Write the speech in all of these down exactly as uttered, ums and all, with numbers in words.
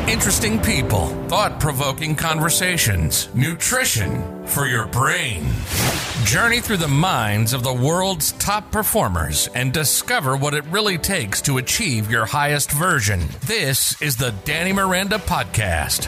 Interesting people, thought-provoking conversations, nutrition for your brain. Journey through the minds of the world's top performers and discover what it really takes to achieve your highest version. This is the Danny Miranda Podcast.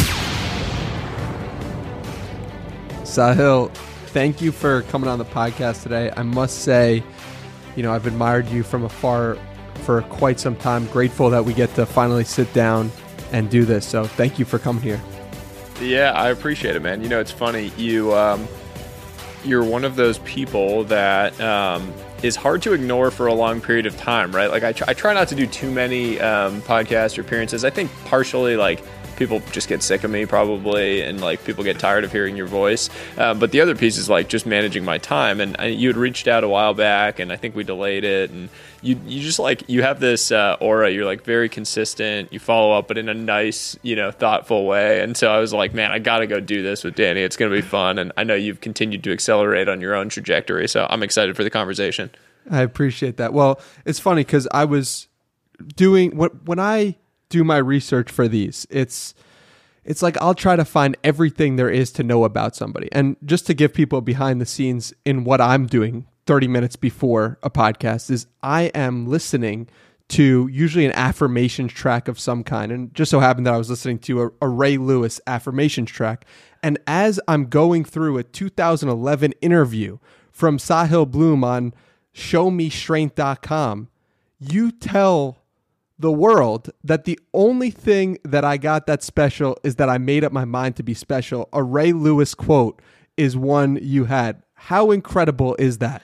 Sahil, thank you for coming on the podcast today. I must say, you know, I've admired you from afar for quite some time. Grateful that we get to finally sit down and do this. So thank you for coming here. Yeah, I appreciate it, man. You know, it's funny. You, um, you're one of those people that um, is hard to ignore for a long period of time, right? Like I, try, I try not to do too many um, podcasts or appearances. I think partially like people just get sick of me probably, and like people get tired of hearing your voice. Um, but the other piece is like just managing my time. And I, you had reached out a while back, and I think we delayed it. And you you just like you have this uh, aura. You're like very consistent. You follow up, but in a nice, you know, thoughtful way. And so I was like, man, I got to go do this with Danny. It's going to be fun. And I know you've continued to accelerate on your own trajectory. So I'm excited for the conversation. I appreciate that. Well, it's funny because I was doing what when I. do my research for these. It's it's like I'll try to find everything there is to know about somebody. And just to give people behind the scenes in what I'm doing thirty minutes before a podcast is I am listening to usually an affirmations track of some kind. And just so happened that I was listening to a, a Ray Lewis affirmations track. And as I'm going through a two thousand eleven interview from Sahil Bloom on show me strength dot com, you tell the world that the only thing that I got that's special is that I made up my mind to be special. A Ray Lewis quote is one you had. How incredible is that?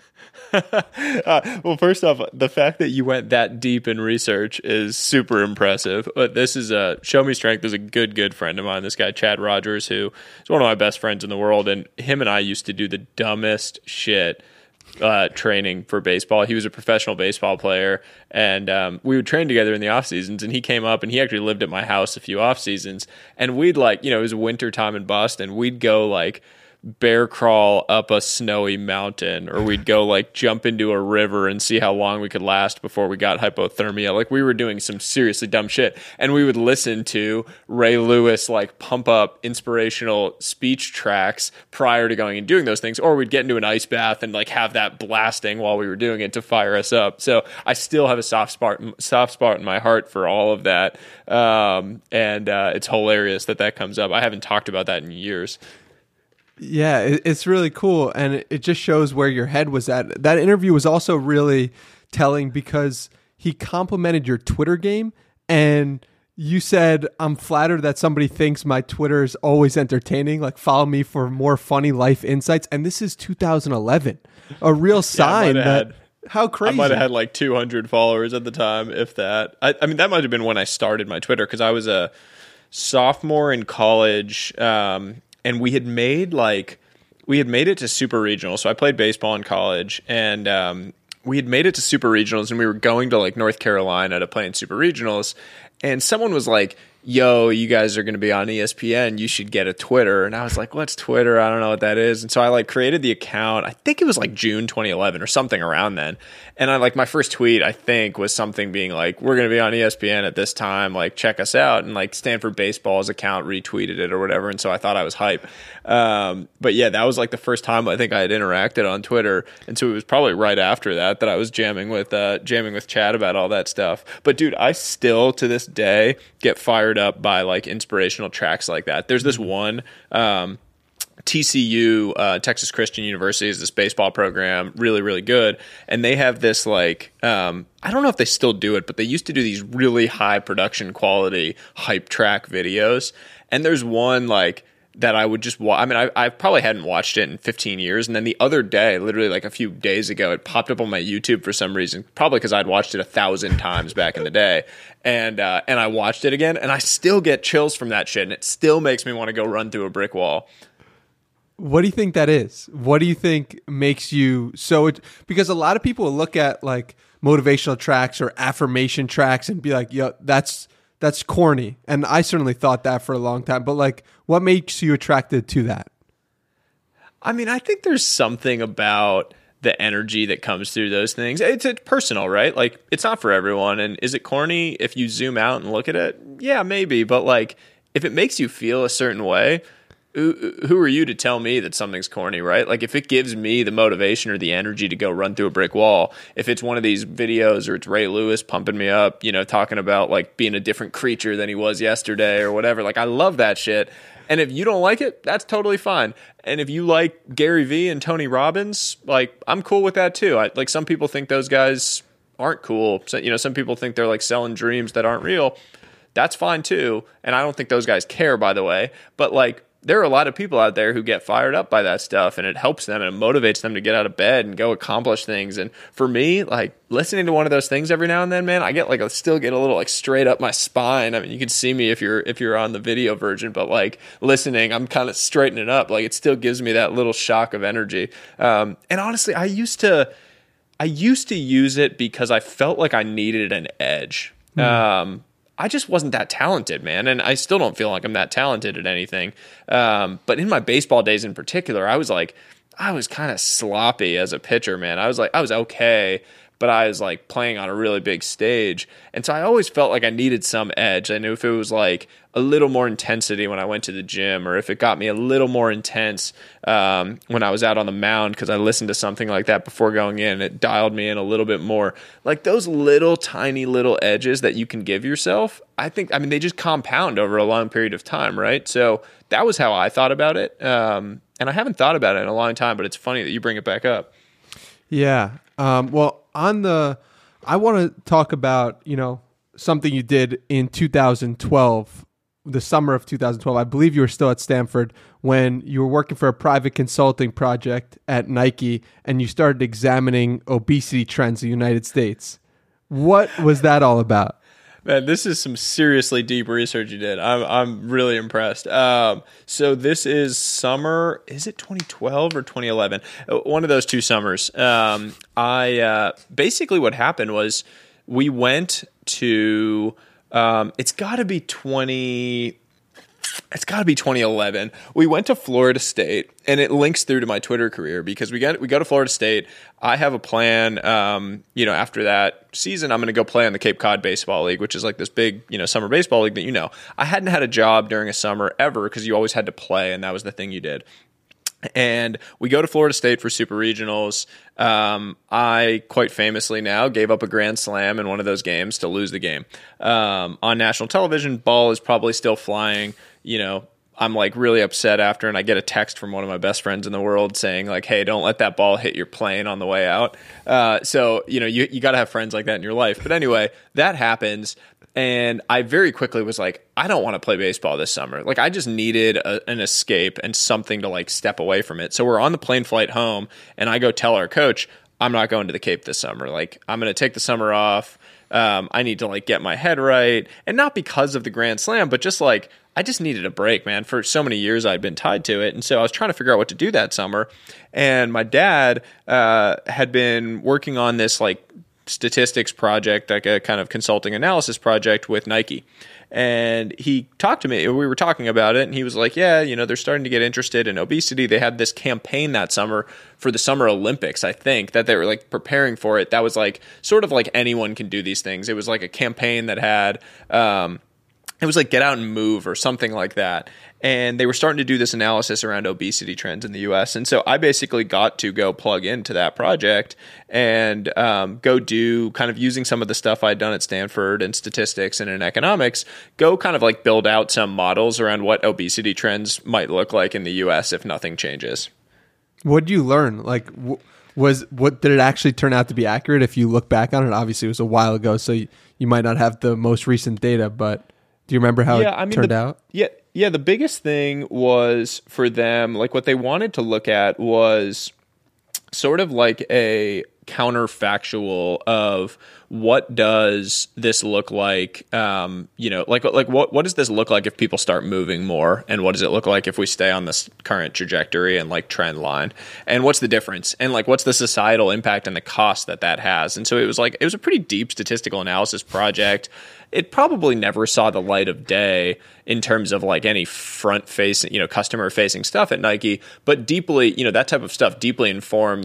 uh, well, first off, the fact that you went that deep in research is super impressive. But this is a Show Me Strength is a good, good friend of mine. This guy, Chad Rogers, who is one of my best friends in the world. And him and I used to do the dumbest shit Uh, training for baseball. He was a professional baseball player, and um, we would train together in the off seasons. And he came up, and he actually lived at my house a few off seasons. And we'd like, you know, it was winter time in Boston. We'd go like bear crawl up a snowy mountain, or we'd go like jump into a river and see how long we could last before we got hypothermia. Like we were doing some seriously dumb shit, and we would listen to Ray Lewis like pump up inspirational speech tracks prior to going and doing those things, or we'd get into an ice bath and like have that blasting while we were doing it to fire us up. So I still have a soft spot soft spot in my heart for all of that, um, and uh, it's hilarious that that comes up. I haven't talked about that in years. Yeah, it's really cool, and it just shows where your head was at. That interview was also really telling because he complimented your Twitter game, and you said, I'm flattered that somebody thinks my Twitter is always entertaining, like follow me for more funny life insights. And this is two thousand eleven, a real sign yeah, that... Had- How crazy. I might have had like two hundred followers at the time, if that. I, I mean, that might have been when I started my Twitter, because I was a sophomore in college, um, and we had made like we had made it to super regional. So I played baseball in college, and um, we had made it to super regionals, and we were going to like North Carolina to play in super regionals. And someone was like, yo, you guys are going to be on E S P N. You should get a Twitter. And I was like, what's Twitter? I don't know what that is. And so I like created the account. I think it was like June twenty eleven or something around then. And I like my first tweet, I think, was something being like, we're going to be on E S P N at this time. Like, check us out. And like Stanford Baseball's account retweeted it or whatever. And so I thought I was hype. Um, but yeah, that was like the first time I think I had interacted on Twitter. And so it was probably right after that that I was jamming with uh, jamming with Chad about all that stuff. But dude, I still to this day get fired up by like inspirational tracks like that. There's this one um, T C U, uh, Texas Christian University, is this baseball program, really, really good. And they have this like, um, I don't know if they still do it, but they used to do these really high production quality hype track videos. And there's one like that I would just watch. I mean, I, I probably hadn't watched it in fifteen years. And then the other day, literally like a few days ago, it popped up on my YouTube for some reason, probably because I'd watched it a thousand times back in the day. And uh, and I watched it again, and I still get chills from that shit. And it still makes me want to go run through a brick wall. What do you think that is? What do you think makes you so... It, because a lot of people will look at like motivational tracks or affirmation tracks and be like, yo, that's... That's corny. And I certainly thought that for a long time. But like, what makes you attracted to that? I mean, I think there's something about the energy that comes through those things. It's, it's personal, right? Like, it's not for everyone. And is it corny if you zoom out and look at it? Yeah, maybe. But like, if it makes you feel a certain way, who, who are you to tell me that something's corny, right? Like, if it gives me the motivation or the energy to go run through a brick wall, if it's one of these videos or it's Ray Lewis pumping me up, you know, talking about like being a different creature than he was yesterday or whatever, like, I love that shit. And if you don't like it, that's totally fine. And if you like Gary Vee and Tony Robbins, like, I'm cool with that too. I, like, some people think those guys aren't cool. So, you know, some people think they're like selling dreams that aren't real. That's fine too. And I don't think those guys care, by the way. But like, there are a lot of people out there who get fired up by that stuff, and it helps them and it motivates them to get out of bed and go accomplish things. And for me, like, listening to one of those things every now and then, man, I get like, I still get a little like straight up my spine. I mean, you can see me if you're, if you're on the video version, but like listening, I'm kind of straightening up. Like, it still gives me that little shock of energy. Um, and honestly, I used to, I used to use it because I felt like I needed an edge. Mm. Um, I just wasn't that talented, man. And I still don't feel like I'm that talented at anything. Um, but in my baseball days in particular, I was like, I was kind of sloppy as a pitcher, man. I was like, I was okay, but I was like playing on a really big stage. And so I always felt like I needed some edge. I knew if it was like a little more intensity when I went to the gym, or if it got me a little more intense um, when I was out on the mound, because I listened to something like that before going in, it dialed me in a little bit more. Like, those little tiny little edges that you can give yourself, I think, I mean, they just compound over a long period of time, right? So that was how I thought about it. Um, and I haven't thought about it in a long time, but it's funny that you bring it back up. Yeah. Um, well, on the, I want to talk about, you know, something you did in two thousand twelve, the summer of two thousand twelve. I believe you were still at Stanford when you were working for a private consulting project at Nike, and you started examining obesity trends in the United States. What was that all about? Man, this is some seriously deep research you did. I'm I'm really impressed. Um, so this is summer. Is it twenty twelve or twenty eleven? One of those two summers. Um, I uh, basically what happened was we went to. Um, it's got to be twenty. It's got to be twenty eleven. We went to Florida State, and it links through to my Twitter career because we got we go to Florida State. I have a plan. Um, you know, after that season, I'm going to go play on the Cape Cod Baseball League, which is like this big, you know, summer baseball league that you know. I hadn't had a job during a summer ever because you always had to play, and that was the thing you did. And we go to Florida State for super regionals. Um, I quite famously now gave up a grand slam in one of those games to lose the game. Um, on national television, ball is probably still flying. You know, I'm like really upset after, and I get a text from one of my best friends in the world saying like, hey, don't let that ball hit your plane on the way out. Uh, so, you know, you, you got to have friends like that in your life. But anyway, that happens. And I very quickly was like, I don't want to play baseball this summer. Like, I just needed a, an escape and something to like step away from it. So we're on the plane flight home, and I go tell our coach, I'm not going to the Cape this summer. Like, I'm going to take the summer off. Um, I need to like get my head right. And not because of the Grand Slam, but just like, I just needed a break, man. For so many years, I'd been tied to it. And so I was trying to figure out what to do that summer. And my dad uh, had been working on this like statistics project, like a kind of consulting analysis project with Nike. And he talked to me, we were talking about it, and he was like, yeah, you know, they're starting to get interested in obesity. They had this campaign that summer for the Summer Olympics, I think, that they were like preparing for it. That was like sort of like anyone can do these things. It was like a campaign that had, um, it was like Get Out and Move or something like that. And they were starting to do this analysis around obesity trends in the U S. And so I basically got to go plug into that project and um, go do kind of using some of the stuff I'd done at Stanford and statistics and in economics, go kind of like build out some models around what obesity trends might look like in the U S if nothing changes. What did you learn? Like, w- was what did it actually turn out to be accurate if you look back on it? Obviously, it was a while ago, so you, you might not have the most recent data, but do you remember how yeah, it I mean, turned the, out? Yeah, yeah. The biggest thing was for them, like what they wanted to look at was sort of like a counterfactual of what does this look like? Um, you know, like like what what does this look like if people start moving more, and what does it look like if we stay on this current trajectory and like trend line? And what's the difference? And like what's the societal impact and the cost that that has? And so it was like it was a pretty deep statistical analysis project. It probably never saw the light of day in terms of like any front facing, you know, customer facing stuff at Nike, but deeply, you know, that type of stuff deeply informs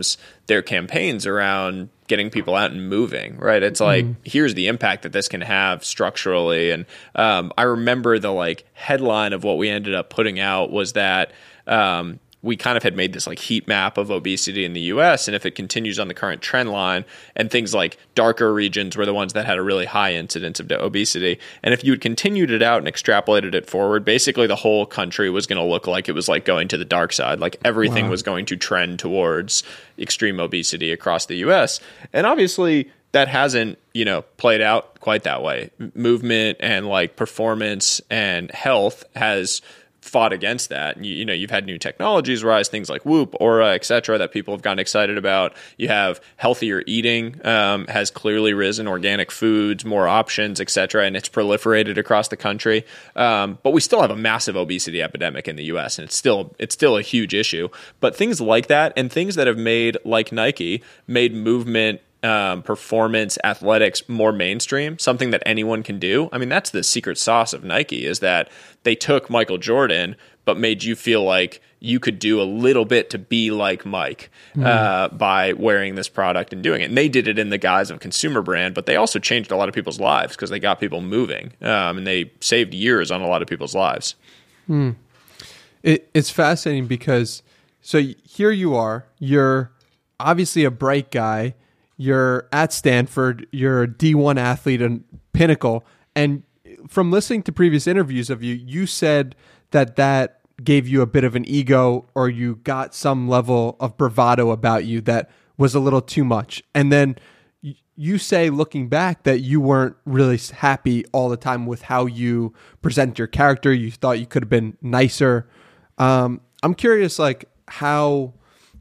their campaigns around getting people out and moving, right? It's like, mm. here's the impact that this can have structurally. And um, I remember the like headline of what we ended up putting out was that um, we kind of had made this like heat map of obesity in the U S. And if it continues on the current trend line, and things like darker regions were the ones that had a really high incidence of obesity. And if you had continued it out and extrapolated it forward, basically the whole country was going to look like it was like going to the dark side. Like everything wow. was going to trend towards extreme obesity across the U S. And obviously that hasn't, you know, played out quite that way. M- movement and like performance and health has fought against that. You, you know, you've had new technologies rise, things like Whoop, Aura, et cetera, that people have gotten excited about. You have healthier eating um, has clearly risen, organic foods, more options, et cetera, and it's proliferated across the country. Um, but we still have a massive obesity epidemic in the U S, and it's still it's still a huge issue. But things like that, and things that have made, like Nike, made movement, Um, performance, athletics more mainstream, something that anyone can do. I mean, that's the secret sauce of Nike, is that they took Michael Jordan, but made you feel like you could do a little bit to be like Mike mm. uh, by wearing this product and doing it. And they did it in the guise of a consumer brand, but they also changed a lot of people's lives because they got people moving um, and they saved years on a lot of people's lives. Mm. It, it's fascinating because, so here you are, you're obviously a bright guy. You're at Stanford, you're a D one athlete and pinnacle. And from listening to previous interviews of you, you said that that gave you a bit of an ego, or you got some level of bravado about you that was a little too much. And then you say, looking back, that you weren't really happy all the time with how you present your character. You thought you could have been nicer. Um, I'm curious, like how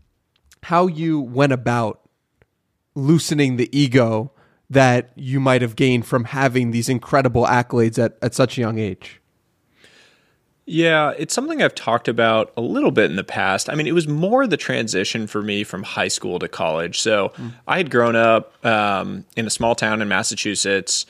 how you went about loosening the ego that you might have gained from having these incredible accolades at, at such a young age. Yeah, it's something I've talked about a little bit in the past. I mean, it was more the transition for me from high school to college. So mm. I had grown up um, in a small town in Massachusetts.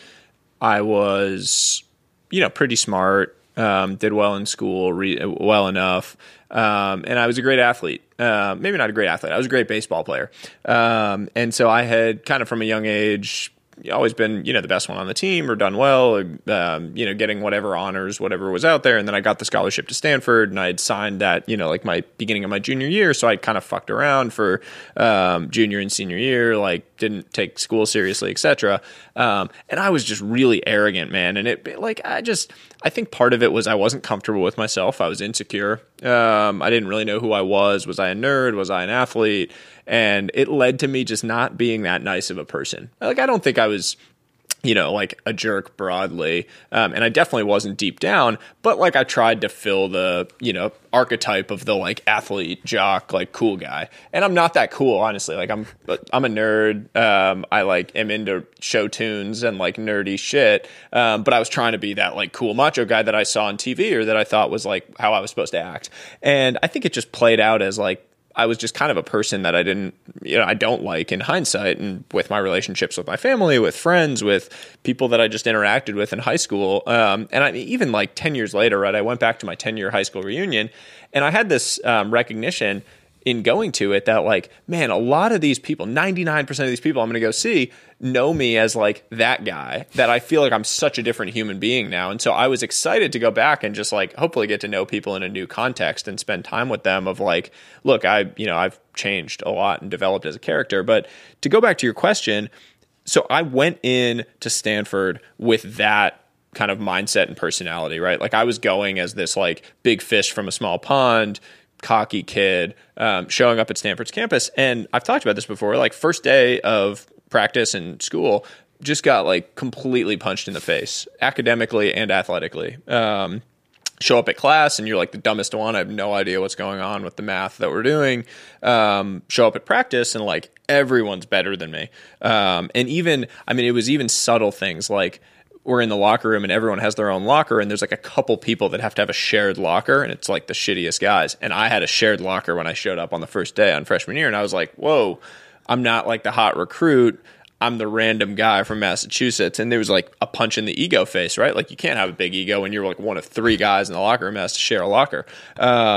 I was, you know, pretty smart, um, did well in school, re- well enough. Um, and I was a great athlete. Uh, maybe not a great athlete. I was a great baseball player. Um, and so I had kind of from a young age always been, you know, the best one on the team or done well, um, you know, getting whatever honors, whatever was out there. And then I got the scholarship to Stanford, and I had signed that, you know, like my beginning of my junior year. So I kind of fucked around for um, junior and senior year, like didn't take school seriously, et cetera. Um, and I was just really arrogant, man. And it like, I just, I think part of it was I wasn't comfortable with myself. I was insecure. Um, I didn't really know who I was. Was I a nerd? Was I an athlete? And it led to me just not being that nice of a person. Like, I don't think I was, you know, like a jerk broadly. Um, and I definitely wasn't deep down, but like I tried to fill the, you know, archetype of the like athlete, jock, like cool guy. And I'm not that cool, honestly. Like I'm, I'm a nerd. Um, I like am into show tunes and like nerdy shit. Um, but I was trying to be that like cool macho guy that I saw on T V or that I thought was like how I was supposed to act. And I think it just played out as like, I was just kind of a person that I didn't, you know, I don't like in hindsight, and with my relationships with my family, with friends, with people that I just interacted with in high school. Um, and I even like ten years later, right, I went back to my ten year high school reunion, and I had this um, recognition in going to it that like, man, a lot of these people, ninety-nine percent of these people I'm going to go see know me as like that guy, that I feel like I'm such a different human being now. And so I was excited to go back and just like hopefully get to know people in a new context and spend time with them of like, look, I, you know, I've changed a lot and developed as a character. But to go back to your question, so I went in to Stanford with that kind of mindset and personality, right? Like I was going as this like big fish from a small pond, cocky kid, um, showing up at Stanford's campus. And I've talked about this before, like first day of practice in school, just got like completely punched in the face, academically and athletically. Um, show up at class and you're like the dumbest one. I have no idea what's going on with the math that we're doing. Um, show up at practice and like everyone's better than me. Um, and even, I mean, it was even subtle things like, we're in the locker room and everyone has their own locker, and there's like a couple people that have to have a shared locker, and it's like the shittiest guys. And I had a shared locker when I showed up on the first day on freshman year, and I was like, whoa, I'm not like the hot recruit. I'm the random guy from Massachusetts. And there was like a punch in the ego face, right? Like you can't have a big ego when you're like one of three guys in the locker room that has to share a locker. Um,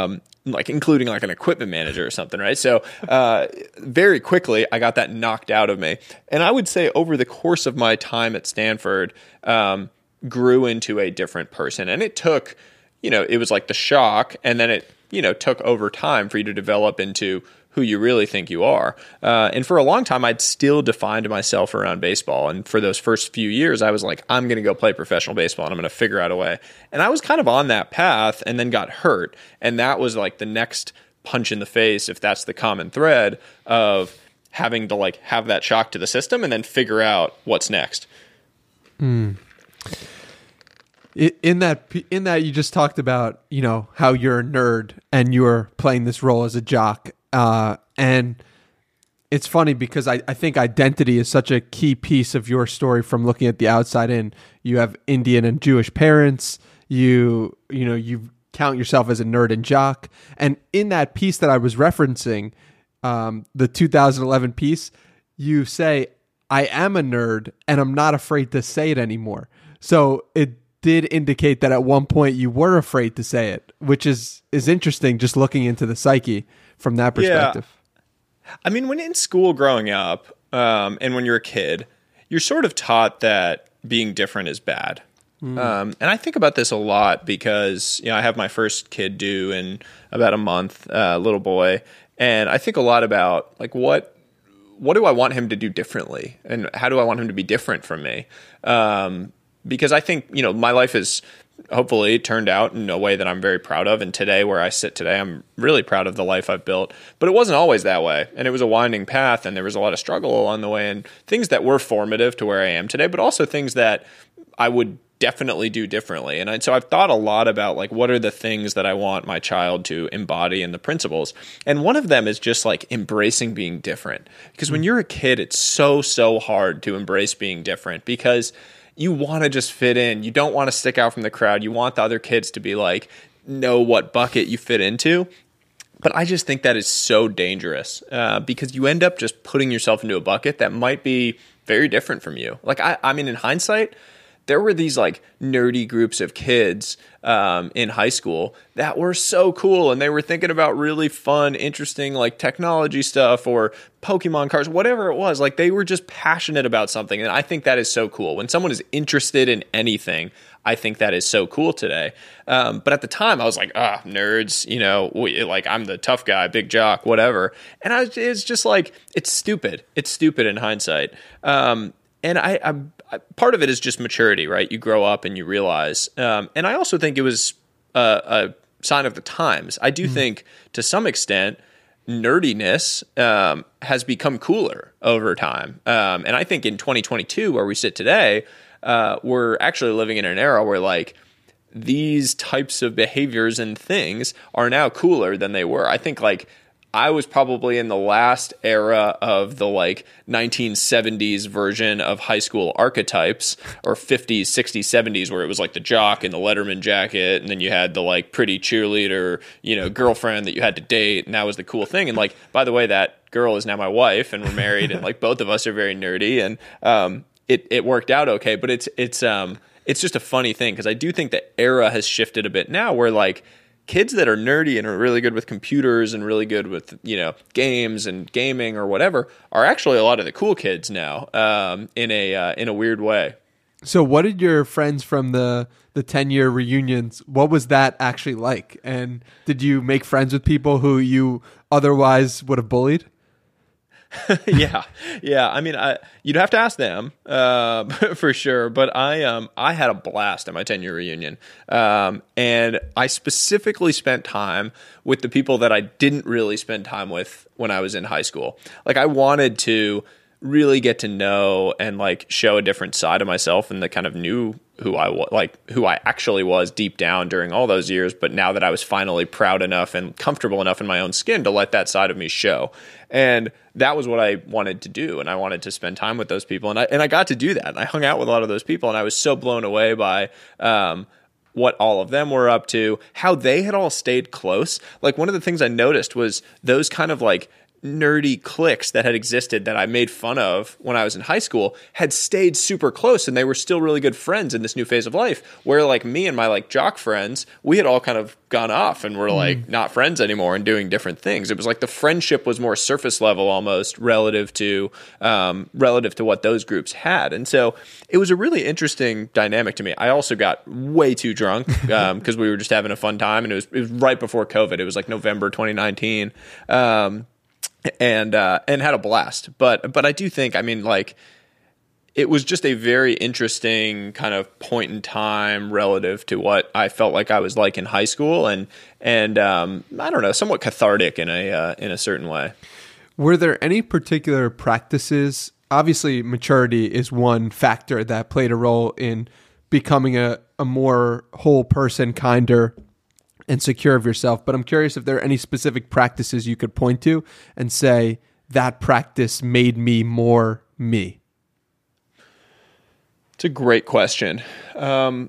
like including like an equipment manager or something, right? So uh, very quickly, I got that knocked out of me. And I would say over the course of my time at Stanford, um, grew into a different person. And it took, you know, it was like the shock, and then it, you know, took over time for you to develop into who you really think you are. Uh, and for a long time, I'd still defined myself around baseball. And for those first few years, I was like, I'm going to go play professional baseball and I'm going to figure out a way. And I was kind of on that path and then got hurt. And that was like the next punch in the face, if that's the common thread, of having to like have that shock to the system and then figure out what's next. Mm. In that, in that you just talked about, you know, how you're a nerd and you're playing this role as a jock. Uh, and it's funny because I, I think identity is such a key piece of your story from looking at the outside in. You have Indian and Jewish parents. You, you know, you count yourself as a nerd and jock. And in that piece that I was referencing, um, the two thousand eleven piece, you say, I am a nerd and I'm not afraid to say it anymore. So it did indicate that at one point you were afraid to say it, which is, is interesting just looking into the psyche from that perspective. Yeah. I mean, when in school growing up, um, and when you're a kid, you're sort of taught that being different is bad. Mm. Um, and I think about this a lot because, you know, I have my first kid due in about a month, uh, little boy. And I think a lot about like, what, what do I want him to do differently? And how do I want him to be different from me? Um, because I think, you know, my life is hopefully turned out in a way that I'm very proud of. And today, where I sit today, I'm really proud of the life I've built. But it wasn't always that way. And it was a winding path, and there was a lot of struggle along the way, and things that were formative to where I am today, but also things that I would definitely do differently. And I, so I've thought a lot about like, what are the things that I want my child to embody in the principles? And one of them is just like embracing being different. Because when you're a kid, it's so, so hard to embrace being different because you want to just fit in. You don't want to stick out from the crowd. You want the other kids to be like, know what bucket you fit into. But I just think that is so dangerous uh, because you end up just putting yourself into a bucket that might be very different from you. Like, I, I mean, in hindsight, there were these like nerdy groups of kids um, in high school that were so cool, and they were thinking about really fun, interesting like technology stuff or Pokemon cards, whatever it was. Like, they were just passionate about something, and I think that is so cool. When someone is interested in anything, I think that is so cool today. Um, but at the time, I was like, ah, nerds, you know, we, like I'm the tough guy, big jock, whatever. And I, it's just like, it's stupid. It's stupid in hindsight. Um, and I, I part of it is just maturity, right? You grow up and you realize. Um, and I also think it was a, a sign of the times. I do mm-hmm. think to some extent, nerdiness um, has become cooler over time. Um, and I think in twenty twenty-two, where we sit today, uh, we're actually living in an era where like these types of behaviors and things are now cooler than they were. I think like I was probably in the last era of the like nineteen seventies version of high school archetypes, or fifties, sixties, seventies, where it was like the jock and the Letterman jacket, and then you had the like pretty cheerleader, you know, girlfriend that you had to date, and that was the cool thing. And like, by the way, that girl is now my wife, and we're married, and like both of us are very nerdy, and um, it it worked out okay. But it's it's um it's just a funny thing because I do think the era has shifted a bit now, where like kids that are nerdy and are really good with computers and really good with, you know, games and gaming or whatever are actually a lot of the cool kids now, um, in a uh, in a weird way. So what did your friends from the the ten-year reunions, what was that actually like? And did you make friends with people who you otherwise would have bullied? yeah, yeah. I mean, I, you'd have to ask them uh, for sure. But I, um, I had a blast at my ten-year reunion, um, and I specifically spent time with the people that I didn't really spend time with when I was in high school. Like, I wanted to really get to know and like show a different side of myself, and that kind of knew who I was, like who I actually was deep down during all those years. But now that I was finally proud enough and comfortable enough in my own skin to let that side of me show. And that was what I wanted to do. And I wanted to spend time with those people. And I, and I got to do that. And I hung out with a lot of those people, and I was so blown away by, um, what all of them were up to, how they had all stayed close. Like, one of the things I noticed was those kind of like nerdy cliques that had existed that I made fun of when I was in high school had stayed super close, and they were still really good friends in this new phase of life, where like me and my like jock friends, we had all kind of gone off and were like mm. not friends anymore and doing different things. It was like the friendship was more surface level almost relative to um, relative to what those groups had. And so it was a really interesting dynamic to me. I also got way too drunk because um, we were just having a fun time, and it was, it was right before COVID. It was like November twenty nineteen. Um, and uh, and had a blast. But but I do think, I mean, like, it was just a very interesting kind of point in time relative to what I felt like I was like in high school, and and um, I don't know, somewhat cathartic in a uh, in a certain way. Were there any particular practices? Obviously, maturity is one factor that played a role in becoming a, a more whole person, kinder, and secure of yourself. But I'm curious if there are any specific practices you could point to and say that practice made me more me. It's a great question. Um,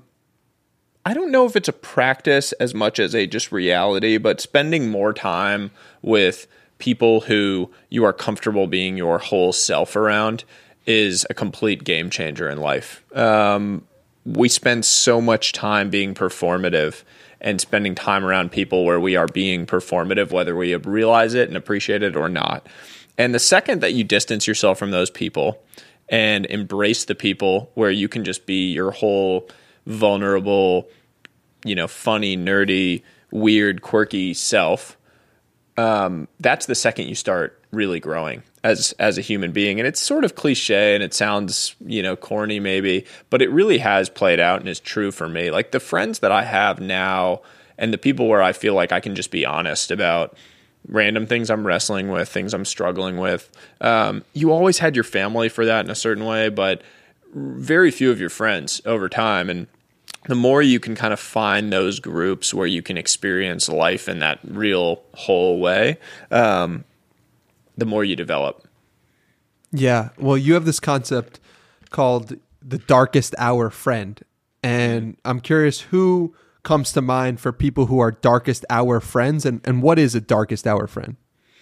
I don't know if it's a practice as much as a just reality, but spending more time with people who you are comfortable being your whole self around is a complete game changer in life. Um, we spend so much time being performative and spending time around people where we are being performative, whether we realize it and appreciate it or not. And the second that you distance yourself from those people and embrace the people where you can just be your whole vulnerable, you know, funny, nerdy, weird, quirky self, um, that's the second you start really growing as as a human being. And it's sort of cliche and it sounds, you know, corny maybe, but it really has played out and is true for me. Like the friends that I have now and the people where I feel like I can just be honest about random things I'm wrestling with, things I'm struggling with. Um, you always had your family for that in a certain way, but very few of your friends over time. And the more you can kind of find those groups where you can experience life in that real whole way, um, the more you develop. Yeah. Well, you have this concept called the darkest hour friend. And I'm curious who comes to mind for people who are darkest hour friends, and, and what is a darkest hour friend?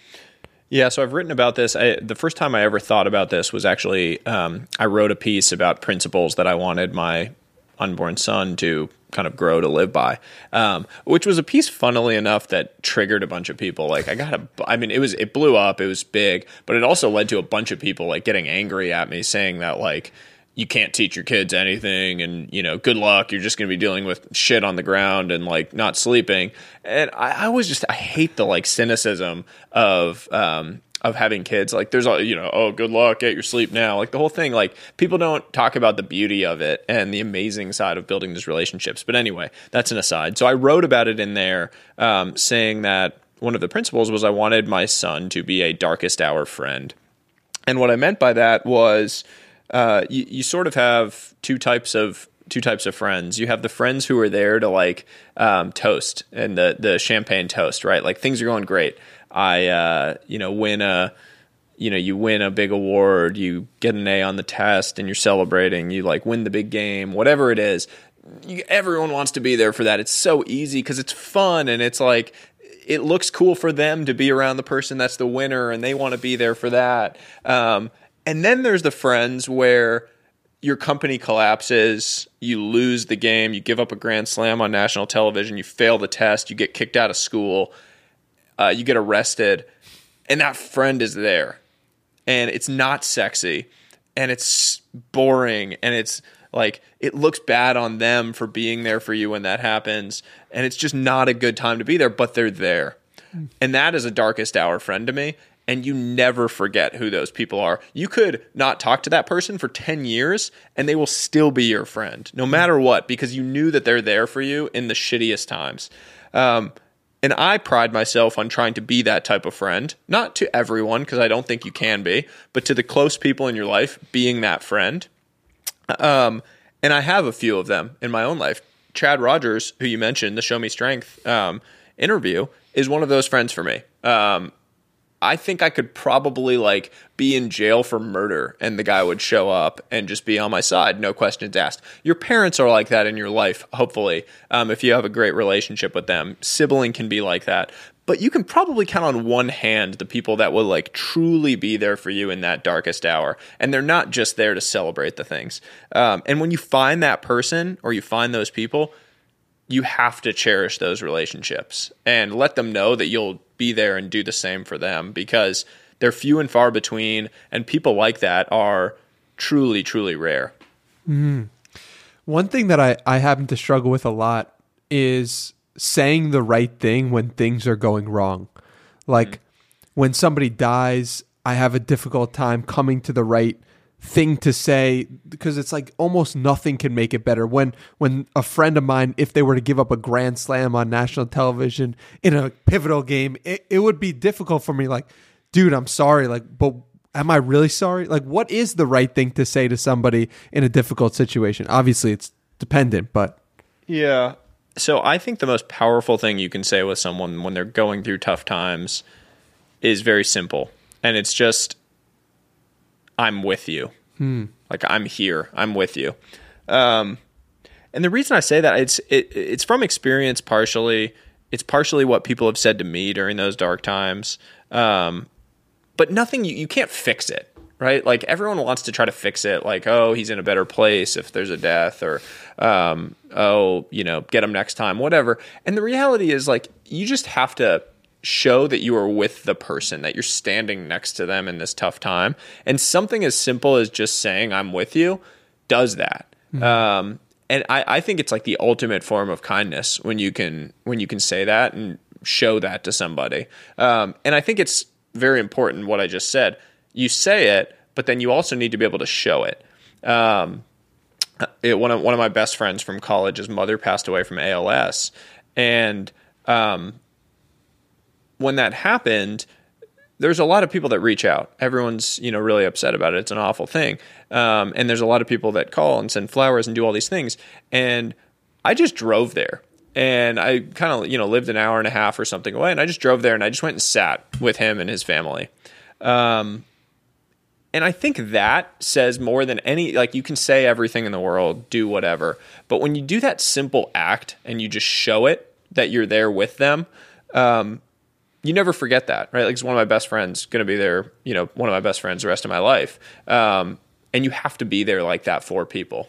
Yeah, so I've written about this. I, the first time I ever thought about this was actually, um, I wrote a piece about principles that I wanted my unborn son to kind of grow to live by, um, which was a piece, funnily enough, that triggered a bunch of people. Like I got a, I mean, it was, it blew up, it was big, but it also led to a bunch of people like getting angry at me saying that like, you can't teach your kids anything and, you know, good luck. You're just going to be dealing with shit on the ground and like not sleeping. And I, I was just, I hate the like cynicism of, um, of having kids. Like there's all, you know, oh, good luck, get your sleep now. Like the whole thing, like people don't talk about the beauty of it and the amazing side of building these relationships. But anyway, that's an aside. So I wrote about it in there, um, saying that one of the principles was I wanted my son to be a darkest hour friend. And what I meant by that was, Uh, you, you sort of have two types of two types of friends. You have the friends who are there to like um, toast and the the champagne toast, right? Like things are going great. I uh, you know win a you know you win a big award, you get an A on the test, and you're celebrating. You like win the big game, whatever it is. You, everyone wants to be there for that. It's so easy because it's fun and it's like it looks cool for them to be around the person that's the winner, and they want to be there for that. Um, And then there's the friends where your company collapses, you lose the game, you give up a grand slam on national television, you fail the test, you get kicked out of school, uh, you get arrested, and that friend is there. And it's not sexy, and it's boring, and it's like it looks bad on them for being there for you when that happens, and it's just not a good time to be there, but they're there. And that is a darkest hour friend to me. And you never forget who those people are. You could not talk to that person for ten years and they will still be your friend no matter what, because you knew that they're there for you in the shittiest times. Um, and I pride myself on trying to be that type of friend, not to everyone, because I don't think you can be, but to the close people in your life, being that friend. Um, and I have a few of them in my own life. Chad Rogers, who you mentioned, the Show Me Strength um, interview, is one of those friends for me. Um, I think I could probably like be in jail for murder and the guy would show up and just be on my side, no questions asked. Your parents are like that in your life, hopefully, um, if you have a great relationship with them. Sibling can be like that. But you can probably count on one hand the people that will like truly be there for you in that darkest hour. And they're not just there to celebrate the things. Um, and when you find that person or you find those people, you have to cherish those relationships and let them know that you'll be there and do the same for them, because they're few and far between. And people like that are truly, truly rare. Mm-hmm. One thing that I, I happen to struggle with a lot is saying the right thing when things are going wrong. Like mm-hmm. when somebody dies, I have a difficult time coming to the right thing to say, because it's like almost nothing can make it better. When when a friend of mine, if they were to give up a grand slam on national television in a pivotal game, it, it would be difficult for me. Like, dude, I'm sorry. Like, but am I really sorry? Like, what is the right thing to say to somebody in a difficult situation? Obviously, it's dependent, but yeah. So I think the most powerful thing you can say with someone when they're going through tough times is very simple. And it's just, I'm with you. Hmm. Like, I'm here. I'm with you. Um, and the reason I say that, it's it, it's from experience partially. It's partially what people have said to me during those dark times. Um, but nothing, you, you can't fix it. Right? Like, everyone wants to try to fix it. Like, oh, he's in a better place if there's a death, or, um, oh, you know, get him next time, whatever. And the reality is, like, you just have to show that you are with the person, that you're standing next to them in this tough time. And something as simple as just saying, I'm with you, does that. Mm-hmm. Um, and I, I think it's like the ultimate form of kindness when you can, when you can say that and show that to somebody. Um, and I think it's very important what I just said. You say it, but then you also need to be able to show it. Um, it one of one of my best friends from college, his mother passed away from A L S, and um, when that happened, there's a lot of people that reach out. Everyone's, you know, really upset about it. It's an awful thing, um, and there's a lot of people that call and send flowers and do all these things. And I just drove there, and I kind of, you know, lived an hour and a half or something away, and I just drove there and I just went and sat with him and his family. Um, And I think that says more than any, like, you can say everything in the world, do whatever. But when you do that simple act and you just show it that you're there with them, um, you never forget that, right? Like, it's one of my best friends, going to be there, you know, one of my best friends the rest of my life. Um, and you have to be there like that for people.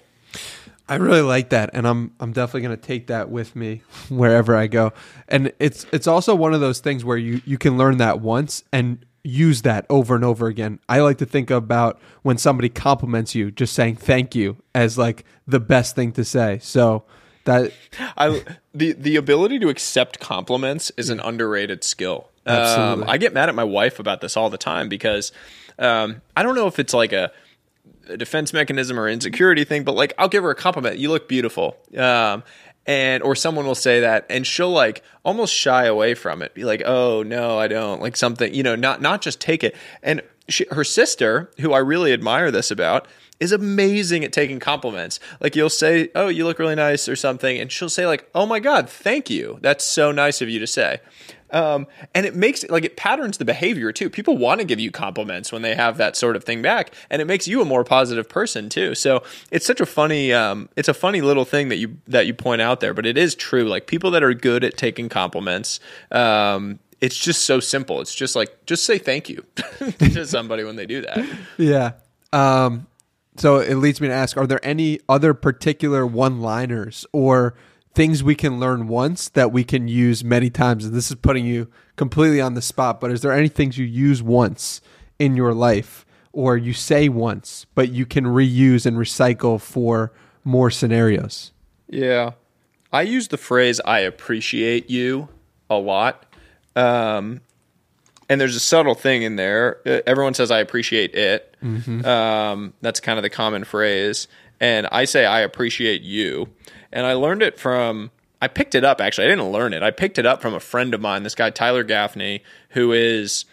I really like that, and I'm I'm definitely going to take that with me wherever I go. And it's it's also one of those things where you, you can learn that once and use that over and over again. I like to think about when somebody compliments you, just saying thank you as like the best thing to say. So that I the the ability to accept compliments is an underrated skill. Absolutely. Um, I get mad at my wife about this all the time because um, I don't know if it's like a, a defense mechanism or insecurity thing, but like, I'll give her a compliment. You look beautiful. Um, And, or someone will say that and she'll like almost shy away from it. Be like, oh no, I don't, like something, you know, not, not just take it. And she, her sister, who I really admire this about, is amazing at taking compliments. Like, you'll say, oh, you look really nice or something. And she'll say like, oh my God, thank you. That's so nice of you to say. Um, and it makes it like, it patterns the behavior too. People want to give you compliments when they have that sort of thing back, and it makes you a more positive person too. So it's such a funny, um, it's a funny little thing that you, that you point out there, but it is true. Like, people that are good at taking compliments, um, it's just so simple. It's just like, just say thank you to somebody when they do that. Yeah. Um, so it leads me to ask, are there any other particular one-liners or things we can learn once that we can use many times? And this is putting you completely on the spot, but is there any things you use once in your life or you say once, but you can reuse and recycle for more scenarios? Yeah. I use the phrase, I appreciate you, a lot. Um, and there's a subtle thing in there. Everyone says, I appreciate it. Mm-hmm. Um, that's kind of the common phrase. And I say, I appreciate you. And I learned it from, I picked it up, actually. I didn't learn it. I picked it up from a friend of mine, this guy, Tyler Gaffney, who is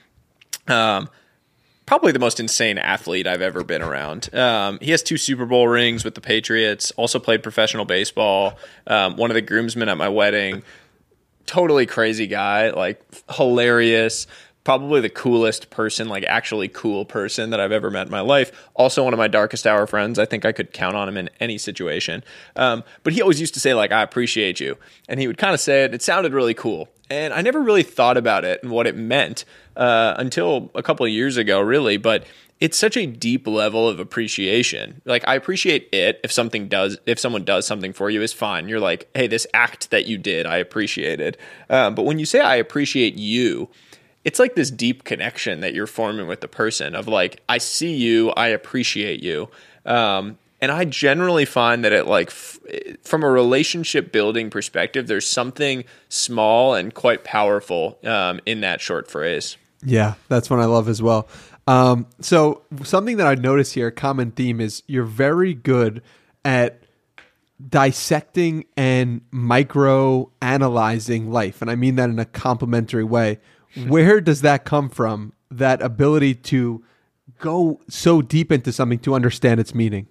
um, probably the most insane athlete I've ever been around. Um, he has two Super Bowl rings with the Patriots, also played professional baseball, um, one of the groomsmen at my wedding. Totally crazy guy, like hilarious. probably the coolest person, like actually cool person that I've ever met in my life. Also one of my darkest hour friends. I think I could count on him in any situation. Um, but he always used to say like, I appreciate you. And he would kind of say it. It sounded really cool. And I never really thought about it and what it meant uh, until a couple of years ago, really. But it's such a deep level of appreciation. Like I appreciate it if something does, if someone does something for you is fine. You're like, hey, this act that you did, I appreciated. Um, but when you say I appreciate you, it's like this deep connection that you're forming with the person of like, I see you, I appreciate you. Um, and I generally find that it like f- from a relationship building perspective, there's something small and quite powerful um, in that short phrase. Yeah, that's one I love as well. Um, so something that I notice here, a common theme is you're very good at dissecting and micro analyzing life. And I mean that in a complimentary way. Where does that come from? That ability to go so deep into something to understand its meaning?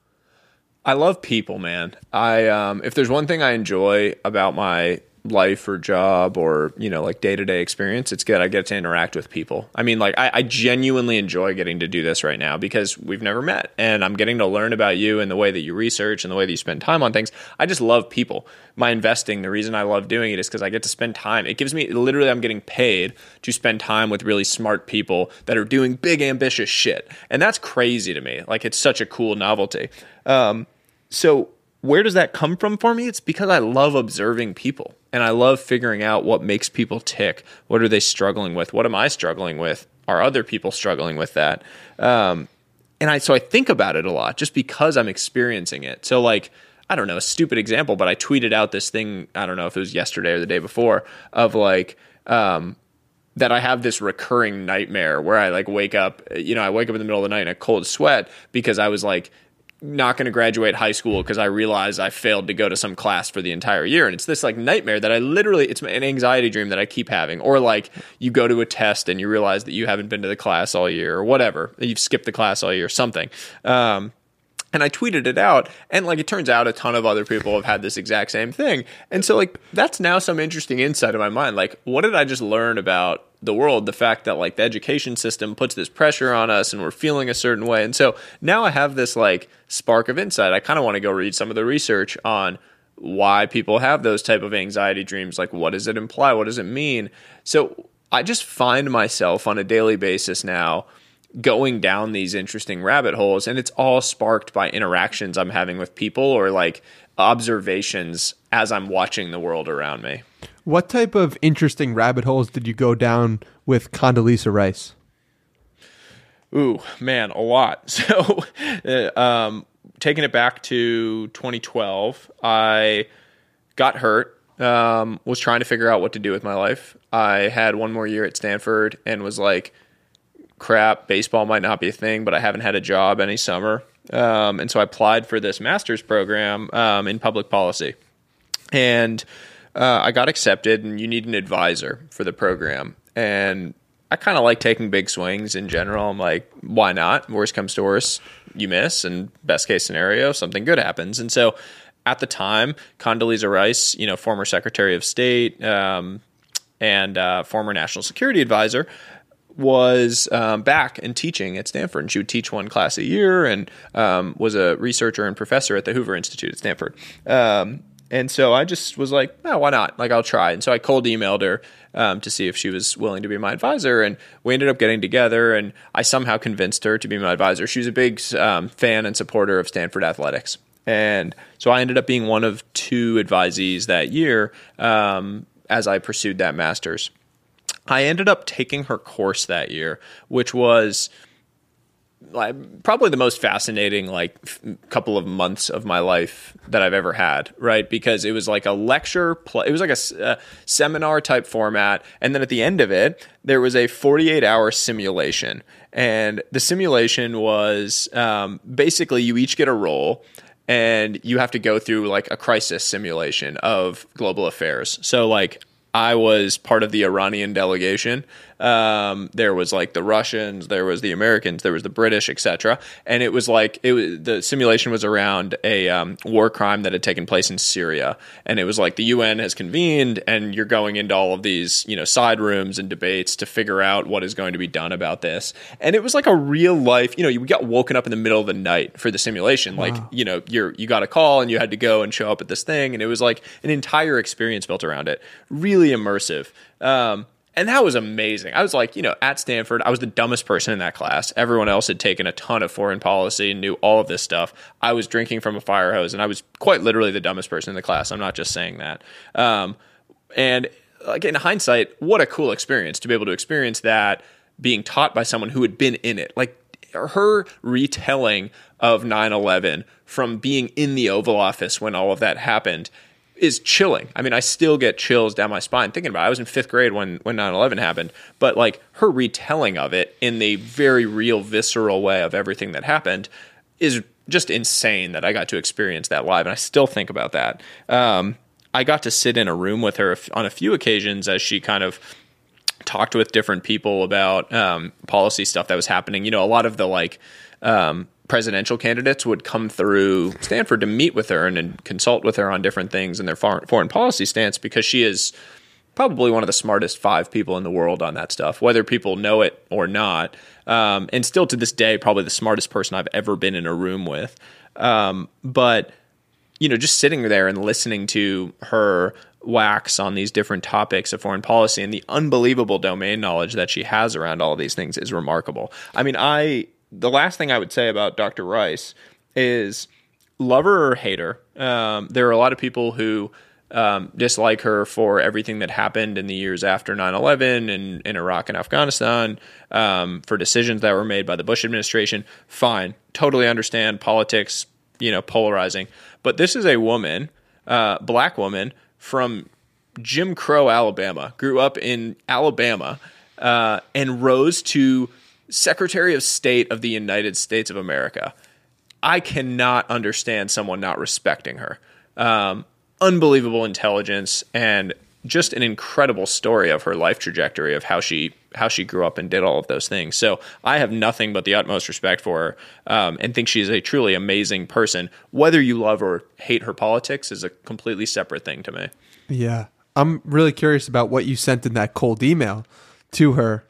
I love people, man. I um, if there's one thing I enjoy about my life or job or, you know, like day-to-day experience, it's good. I get to interact with people. I mean, like I, I genuinely enjoy getting to do this right now because we've never met and I'm getting to learn about you and the way that you research and the way that you spend time on things. I just love people. My investing, the reason I love doing it is because I get to spend time. It gives me, literally, I'm getting paid to spend time with really smart people that are doing big, ambitious shit. And that's crazy to me. Like, it's such a cool novelty. Um, so where does that come from for me? It's because I love observing people and I love figuring out what makes people tick. What are they struggling with? What am I struggling with? Are other people struggling with that? Um, and I, so I think about it a lot just because I'm experiencing it. So like, I don't know, a stupid example, but I tweeted out this thing, I don't know if it was yesterday or the day before, of like, um, that I have this recurring nightmare where I like wake up, you know, I wake up in the middle of the night in a cold sweat because I was like, not going to graduate high school because I realized I failed to go to some class for the entire year. And it's this like nightmare that I literally, it's an anxiety dream that I keep having. Or like you go to a test and you realize that you haven't been to the class all year or whatever. You've skipped the class all year, something. Um, and I tweeted it out and like, it turns out a ton of other people have had this exact same thing. And so like, that's now some interesting insight in my mind. Like, what did I just learn about the world? The fact that like the education system puts this pressure on us and we're feeling a certain way. And so now I have this like spark of insight. I kind of want to go read some of the research on why people have those type of anxiety dreams. Like, what does it imply? What does it mean? So I just find myself on a daily basis now going down these interesting rabbit holes, and it's all sparked by interactions I'm having with people or like observations as I'm watching the world around me. What type of interesting rabbit holes did you go down with Condoleezza Rice? Ooh, man, a lot. So uh, um, taking it back to twenty twelve, I got hurt, um, was trying to figure out what to do with my life. I had one more year at Stanford and was like, crap, baseball might not be a thing, but I haven't had a job any summer. Um, and so I applied for this master's program um, in public policy. And uh, I got accepted, and you need an advisor for the program. And I kind of like taking big swings in general. I'm like, why not? Worst comes to worst, you miss, and best case scenario, something good happens. And so at the time, Condoleezza Rice, you know, former Secretary of State um, and uh, former National Security Advisor, was um, back and teaching at Stanford. And she would teach one class a year and um, was a researcher and professor at the Hoover Institute at Stanford. Um, and so I just was like, oh, why not? Like, I'll try. And so I cold emailed her um, to see if she was willing to be my advisor. And we ended up getting together, and I somehow convinced her to be my advisor. She was a big um, fan and supporter of Stanford athletics. And so I ended up being one of two advisees that year um, as I pursued that master's. I ended up taking her course that year, which was like probably the most fascinating like f- couple of months of my life that I've ever had, right? Because it was like a lecture, pl- it was like a, a seminar type format. And then at the end of it, there was a forty-eight hour simulation. And the simulation was um, basically you each get a role, and you have to go through like a crisis simulation of global affairs. So like I was part of the Iranian delegation Um, there was like the Russians, there was the Americans, there was the British, et cetera. And it was like it was, the simulation was around a um, war crime that had taken place in Syria, and it was like the U N has convened, and you're going into all of these, you know, side rooms and debates to figure out what is going to be done about this. And it was like a real life, you know, you got woken up in the middle of the night for the simulation. Wow. Like, you know, you're you got a call and you had to go and show up at this thing, and it was like an entire experience built around it. Really immersive. Um, And that was amazing. I was like, you know, at Stanford, I was the dumbest person in that class. Everyone else had taken a ton of foreign policy and knew all of this stuff. I was drinking from a fire hose, and I was quite literally the dumbest person in the class. I'm not just saying that. Um, and like in hindsight, what a cool experience to be able to experience that being taught by someone who had been in it. Like her retelling of nine eleven from being in the Oval Office when all of that happened is chilling. I mean, I still get chills down my spine thinking about it. I was in fifth grade when, when nine eleven happened, but like her retelling of it in the very real, visceral way of everything that happened is just insane that I got to experience that live. And I still think about that. Um, I got to sit in a room with her on a few occasions as she kind of talked with different people about um, policy stuff that was happening. You know, a lot of the like, um, presidential candidates would come through Stanford to meet with her and, and consult with her on different things in their foreign, foreign policy stance, because she is probably one of the smartest five people in the world on that stuff, whether people know it or not. Um, and still to this day, probably the smartest person I've ever been in a room with. Um, but, you know, just sitting there and listening to her wax on these different topics of foreign policy and the unbelievable domain knowledge that she has around all of these things is remarkable. I mean, I... The last thing I would say about Doctor Rice is love her or hate her. Um, there are a lot of people who um, dislike her for everything that happened in the years after nine eleven and in Iraq and Afghanistan, um, for decisions that were made by the Bush administration. Fine. Totally understand politics, you know, polarizing. But this is a woman, uh, black woman from Jim Crow, Alabama, grew up in Alabama, uh, and rose to Secretary of State of the United States of America. I cannot understand someone not respecting her. Um, unbelievable intelligence and just an incredible story of her life trajectory of how she how she grew up and did all of those things. So I have nothing but the utmost respect for her, um, and think she is a truly amazing person. Whether you love or hate her politics is a completely separate thing to me. Yeah. I'm really curious about what you sent in that cold email to her.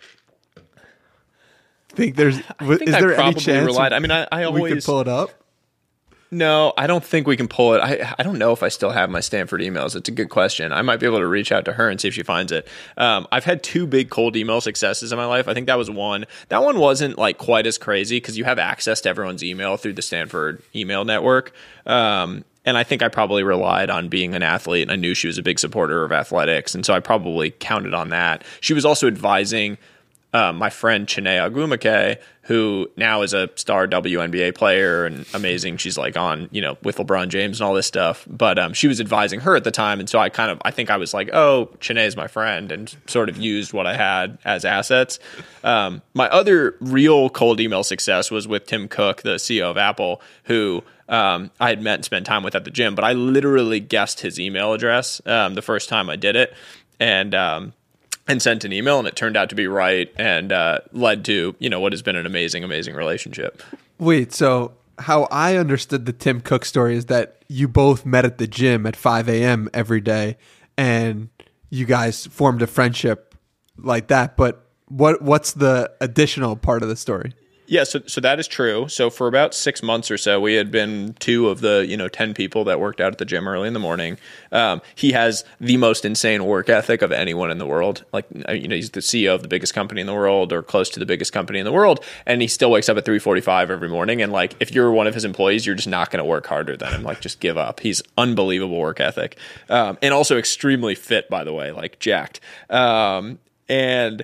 Think there's I think is I there probably any chance relied. I mean, I, I always we could pull it up? No, I don't think we can pull it. I I don't know if I still have my Stanford emails. It's a good question. I might be able to reach out to her and see if she finds it. Um, I've had two big cold email successes in my life. I think that was one. That one wasn't like quite as crazy because you have access to everyone's email through the Stanford email network. Um, and I think I probably relied on being an athlete, and I knew she was a big supporter of athletics, and so I probably counted on that. She was also advising Uh, my friend Chiney Ogwumike, who now is a star W N B A player and amazing. She's like on, you know, with LeBron James and all this stuff. But um, she was advising her at the time. And so I kind of, I think I was like, oh, Chiney is my friend, and sort of used what I had as assets. Um, my other real cold email success was with Tim Cook, the C E O of Apple, who um, I had met and spent time with at the gym. But I literally guessed his email address um, the first time I did it. And, um, and sent an email, and it turned out to be right, and uh, led to, you know, what has been an amazing, amazing relationship. Wait, so how I understood the Tim Cook story is that you both met at the gym at five a.m. every day, and you guys formed a friendship like that. But what what's the additional part of the story? Yeah, so so that is true. So for about six months or so, we had been two of the, you know, ten people that worked out at the gym early in the morning. Um, he has the most insane work ethic of anyone in the world. Like, you know, he's the C E O of the biggest company in the world, or close to the biggest company in the world, and he still wakes up at three forty-five every morning. And like, if you're one of his employees, you're just not going to work harder than him. Like, just give up. He's unbelievable work ethic, um, and also extremely fit, by the way, like jacked. Um, and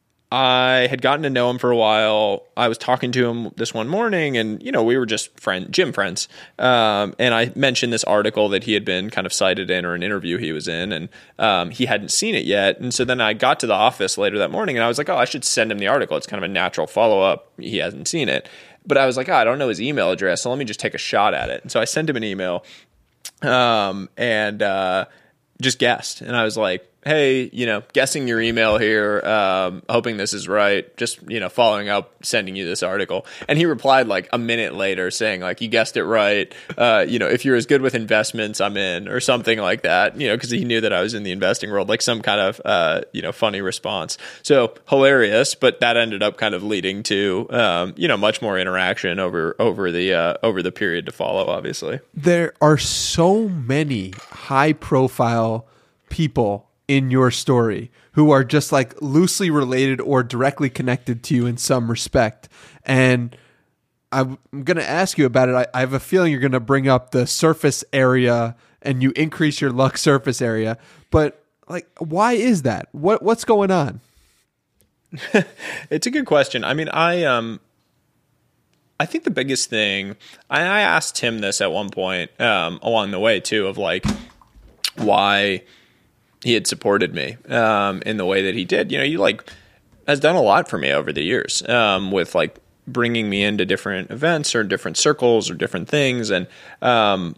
I had gotten to know him for a while. I was talking to him this one morning, and, you know, we were just friend, gym friends. Um, and I mentioned this article that he had been kind of cited in, or an interview he was in, and um, he hadn't seen it yet. And so then I got to the office later that morning, and I was like, oh, I should send him the article. It's kind of a natural follow-up. He hasn't seen it. But I was like, oh, I don't know his email address, so let me just take a shot at it. And so I sent him an email, um, and uh, just guessed. And I was like, hey, you know, guessing your email here, um, hoping this is right, just, you know, following up, sending you this article. And he replied like a minute later saying like, you guessed it right. Uh, you know, if you're as good with investments, I'm in, or something like that, you know, because he knew that I was in the investing world, like some kind of, uh, you know, funny response. So hilarious, but that ended up kind of leading to, um, you know, much more interaction over, over the, uh, over the period to follow, obviously. There are so many high profile people in your story who are just like loosely related or directly connected to you in some respect. And I'm going to ask you about it. I, I have a feeling you're going to bring up the surface area and you increase your luck surface area. But like, why is that? What What's going on? It's a good question. I mean, I, um, I think the biggest thing, I, I asked Tim this at one point, um, along the way too, of like why he had supported me um, in the way that he did. You know, you like has done a lot for me over the years um, with like bringing me into different events or different circles or different things. And um,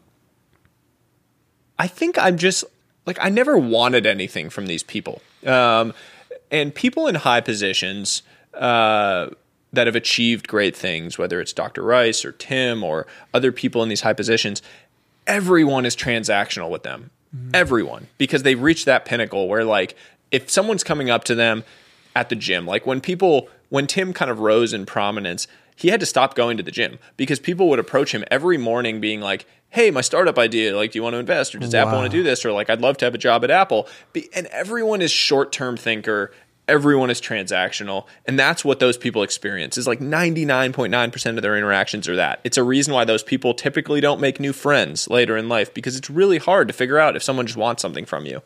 I think I'm just like, I never wanted anything from these people. Um, and people in high positions uh, that have achieved great things, whether it's Doctor Rice or Tim or other people in these high positions, everyone is transactional with them. Mm-hmm. Everyone, because they've reached that pinnacle where like if someone's coming up to them at the gym, like when people, when Tim kind of rose in prominence, he had to stop going to the gym because people would approach him every morning being like, hey, my startup idea, like, do you want to invest? Or does wow. Apple want to do this? Or like, I'd love to have a job at Apple. And everyone is short-term thinker. Everyone is transactional. And that's what those people experience is like ninety-nine point nine percent of their interactions are that. It's a reason why those people typically don't make new friends later in life because it's really hard to figure out if someone just wants something from you.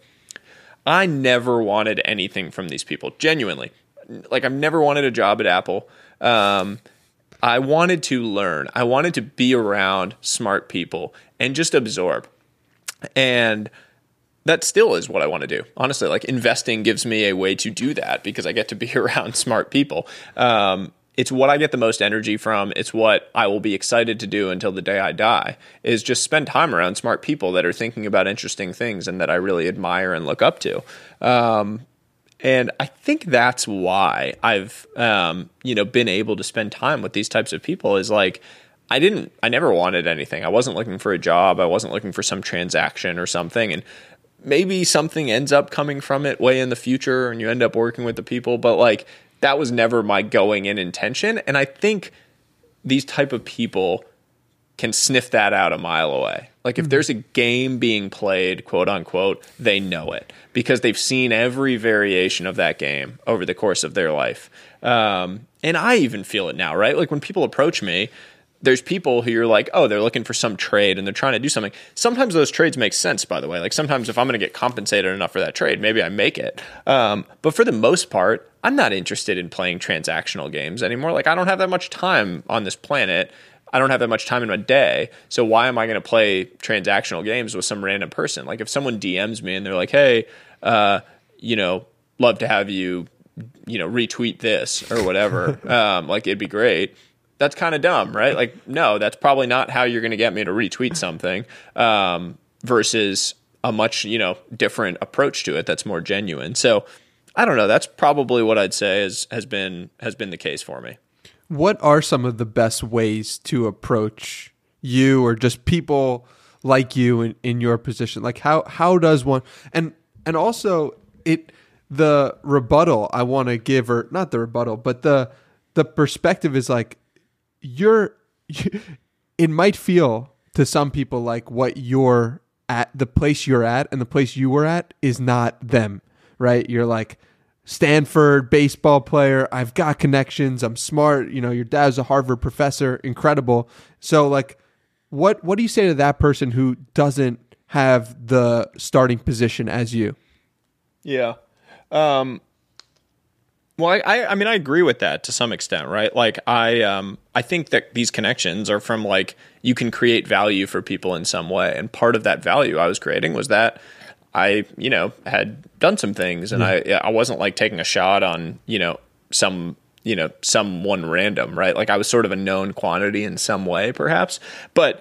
I never wanted anything from these people, genuinely. Like I've never wanted a job at Apple. Um, I wanted to learn. I wanted to be around smart people and just absorb. And that still is what I want to do. Honestly, like investing gives me a way to do that because I get to be around smart people. Um, it's what I get the most energy from. It's what I will be excited to do until the day I die is just spend time around smart people that are thinking about interesting things and that I really admire and look up to. Um, and I think that's why I've, um, you know, been able to spend time with these types of people is like, I didn't, I never wanted anything. I wasn't looking for a job. I wasn't looking for some transaction or something. And maybe something ends up coming from it way in the future and you end up working with the people, but like that was never my going in intention. And I think these type of people can sniff that out a mile away. Like if there's a game being played, quote unquote, they know it because they've seen every variation of that game over the course of their life. Um, and I even feel it now, right? Like when people approach me, there's people who you're like, oh, they're looking for some trade and they're trying to do something. Sometimes those trades make sense, by the way. Like sometimes if I'm going to get compensated enough for that trade, maybe I make it. Um, but for the most part, I'm not interested in playing transactional games anymore. Like I don't have that much time on this planet. I don't have that much time in my day. So why am I going to play transactional games with some random person? Like if someone D Ms me and they're like, hey, uh, you know, love to have you, you know, retweet this or whatever. um, like it'd be great. That's kind of dumb, right? Like, no, that's probably not how you're going to get me to retweet something um, versus a much, you know, different approach to it that's more genuine. So I don't know. That's probably what I'd say is, has been has been the case for me. What are some of the best ways to approach you or just people like you in, in your position? Like how how does one and and also it the rebuttal I want to give or not the rebuttal, but the the perspective is like you're it might feel to some people like what you're at the place you're at and the place you were at is not them, right? You're like Stanford baseball player. I've got connections. I'm smart. You know, your dad's a Harvard professor. Incredible. So like, what, what do you say to that person who doesn't have the starting position as you? Yeah. Um, well, I, I mean, I agree with that to some extent, right? Like I, um, I think that these connections are from like, you can create value for people in some way. And part of that value I was creating was that I, you know, had done some things and yeah. I, I wasn't like taking a shot on, you know, some, you know, someone random, right? Like I was sort of a known quantity in some way, perhaps, but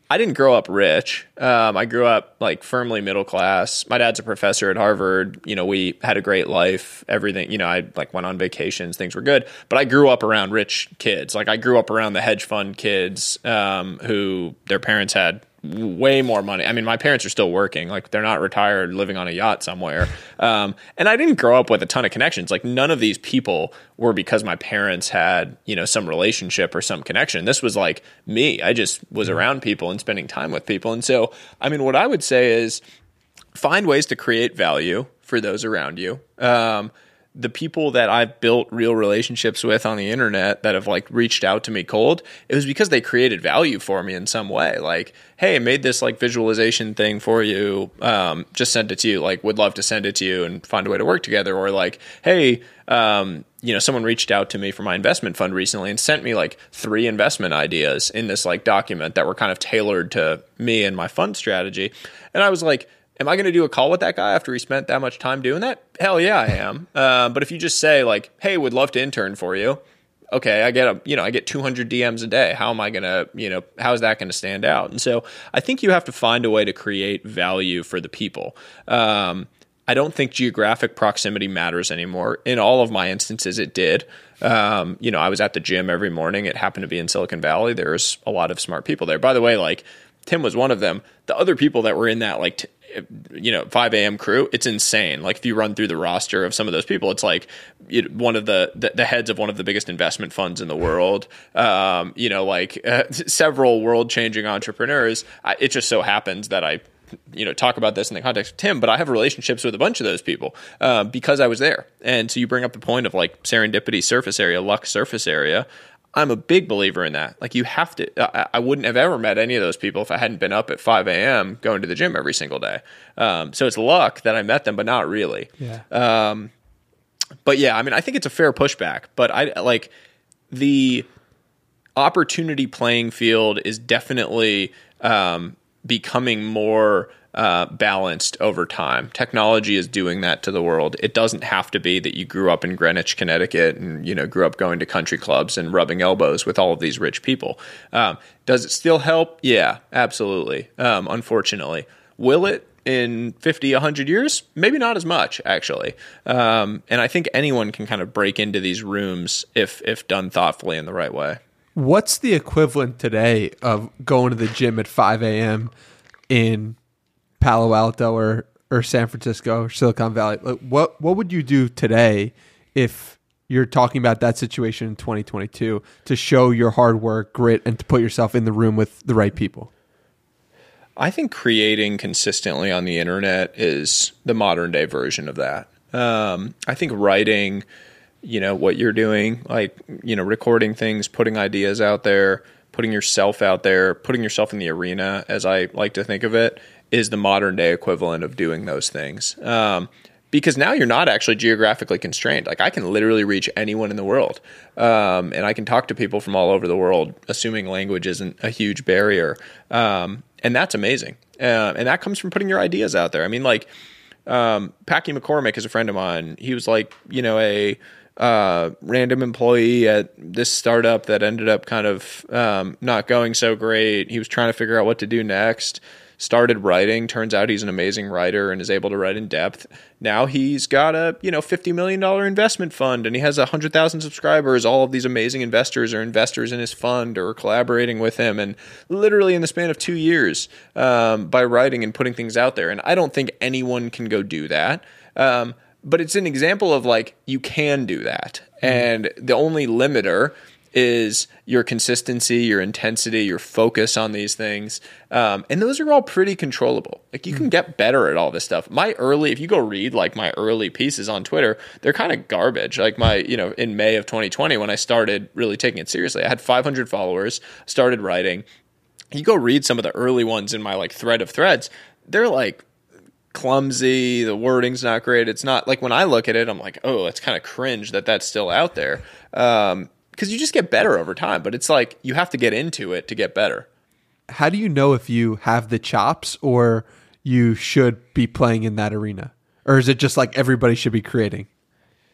I didn't grow up rich. Um, I grew up like firmly middle class. My dad's a professor at Harvard. You know, we had a great life. Everything, you know, I like went on vacations. Things were good. But I grew up around rich kids. Like I grew up around the hedge fund kids um, who their parents had way more money. I mean, my parents are still working. Like they're not retired, living on a yacht somewhere. Um, and I didn't grow up with a ton of connections. Like none of these people were because my parents had, you know, some relationship or some connection. This was like me. I just was around people and spending time with people. And so, I mean, what I would say is find ways to create value for those around you. Um, the people that I've built real relationships with on the internet that have like reached out to me cold, it was because they created value for me in some way. Like, hey, I made this like visualization thing for you. Um, just sent it to you. Like, would love to send it to you and find a way to work together. Or like, hey, um, you know, someone reached out to me for my investment fund recently and sent me like three investment ideas in this like document that were kind of tailored to me and my fund strategy. And I was like, am I going to do a call with that guy after he spent that much time doing that? Hell yeah, I am. Uh, but if you just say like, hey, would love to intern for you. Okay, I get a, you know, I get two hundred D Ms a day. How am I going to, you know, how is that going to stand out? And so I think you have to find a way to create value for the people. Um, I don't think geographic proximity matters anymore. In all of my instances, it did. Um, you know, I was at the gym every morning. It happened to be in Silicon Valley. There's a lot of smart people there. By the way, like Tim was one of them. The other people that were in that, like, t- you know, five a.m. crew, it's insane. Like if you run through the roster of some of those people, it's like it, one of the, the the heads of one of the biggest investment funds in the world. Um, you know, like uh, several world changing entrepreneurs. I, it just so happens that I, you know, talk about this in the context of Tim, but I have relationships with a bunch of those people uh, because I was there. And so you bring up the point of like serendipity surface area, luck surface area. I'm a big believer in that. Like you have to, I, I wouldn't have ever met any of those people if I hadn't been up at five a.m. going to the gym every single day. Um, so it's luck that I met them, but not really. Yeah. Um, but yeah, I mean, I think it's a fair pushback, but I like the opportunity playing field is definitely um, becoming more Uh, balanced over time. Technology is doing that to the world. It doesn't have to be that you grew up in Greenwich, Connecticut, and you know grew up going to country clubs and rubbing elbows with all of these rich people. Um, does it still help? Yeah, absolutely. Um, unfortunately, will it in fifty, one hundred years? Maybe not as much, actually. Um, and I think anyone can kind of break into these rooms if if done thoughtfully in the right way. What's the equivalent today of going to the gym at five a.m. in Palo Alto or, or San Francisco or Silicon Valley? Like what what would you do today if you're talking about that situation in twenty twenty-two to show your hard work, grit, and to put yourself in the room with the right people? I think creating consistently on the internet is the modern day version of that. Um, I think writing, you know, what you're doing, like, you know, recording things, putting ideas out there, putting yourself out there, putting yourself in the arena, as I like to think of it, is the modern day equivalent of doing those things. Um, because now you're not actually geographically constrained. Like I can literally reach anyone in the world. Um, and I can talk to people from all over the world, assuming language isn't a huge barrier. Um, and that's amazing. Uh, and that comes from putting your ideas out there. I mean, like, um, Packy McCormick is a friend of mine. He was like, you know, a, uh, random employee at this startup that ended up kind of, um, not going so great. He was trying to figure out what to do next. Started writing. Turns out he's an amazing writer and is able to write in depth. Now he's got a, you know, fifty million dollars investment fund and he has one hundred thousand subscribers. All of these amazing investors are investors in his fund or collaborating with him. And literally in the span of two years um, by writing and putting things out there. And I don't think anyone can go do that. Um, but it's an example of like, you can do that. Mm-hmm. And the only limiter is your consistency, your intensity, your focus on these things. Um, and those are all pretty controllable. Like you can get better at all this stuff. My early, if you go read like my early pieces on Twitter, they're kind of garbage. Like my, you know, in May of twenty twenty, when I started really taking it seriously, I had five hundred followers, started writing. You go read some of the early ones in my like thread of threads, they're like clumsy. The wording's not great. It's not like when I look at it, I'm like, oh, it's kind of cringe that that's still out there. Um, Because you just get better over time, but it's like you have to get into it to get better. How do you know if you have the chops or you should be playing in that arena? Or is it just like everybody should be creating?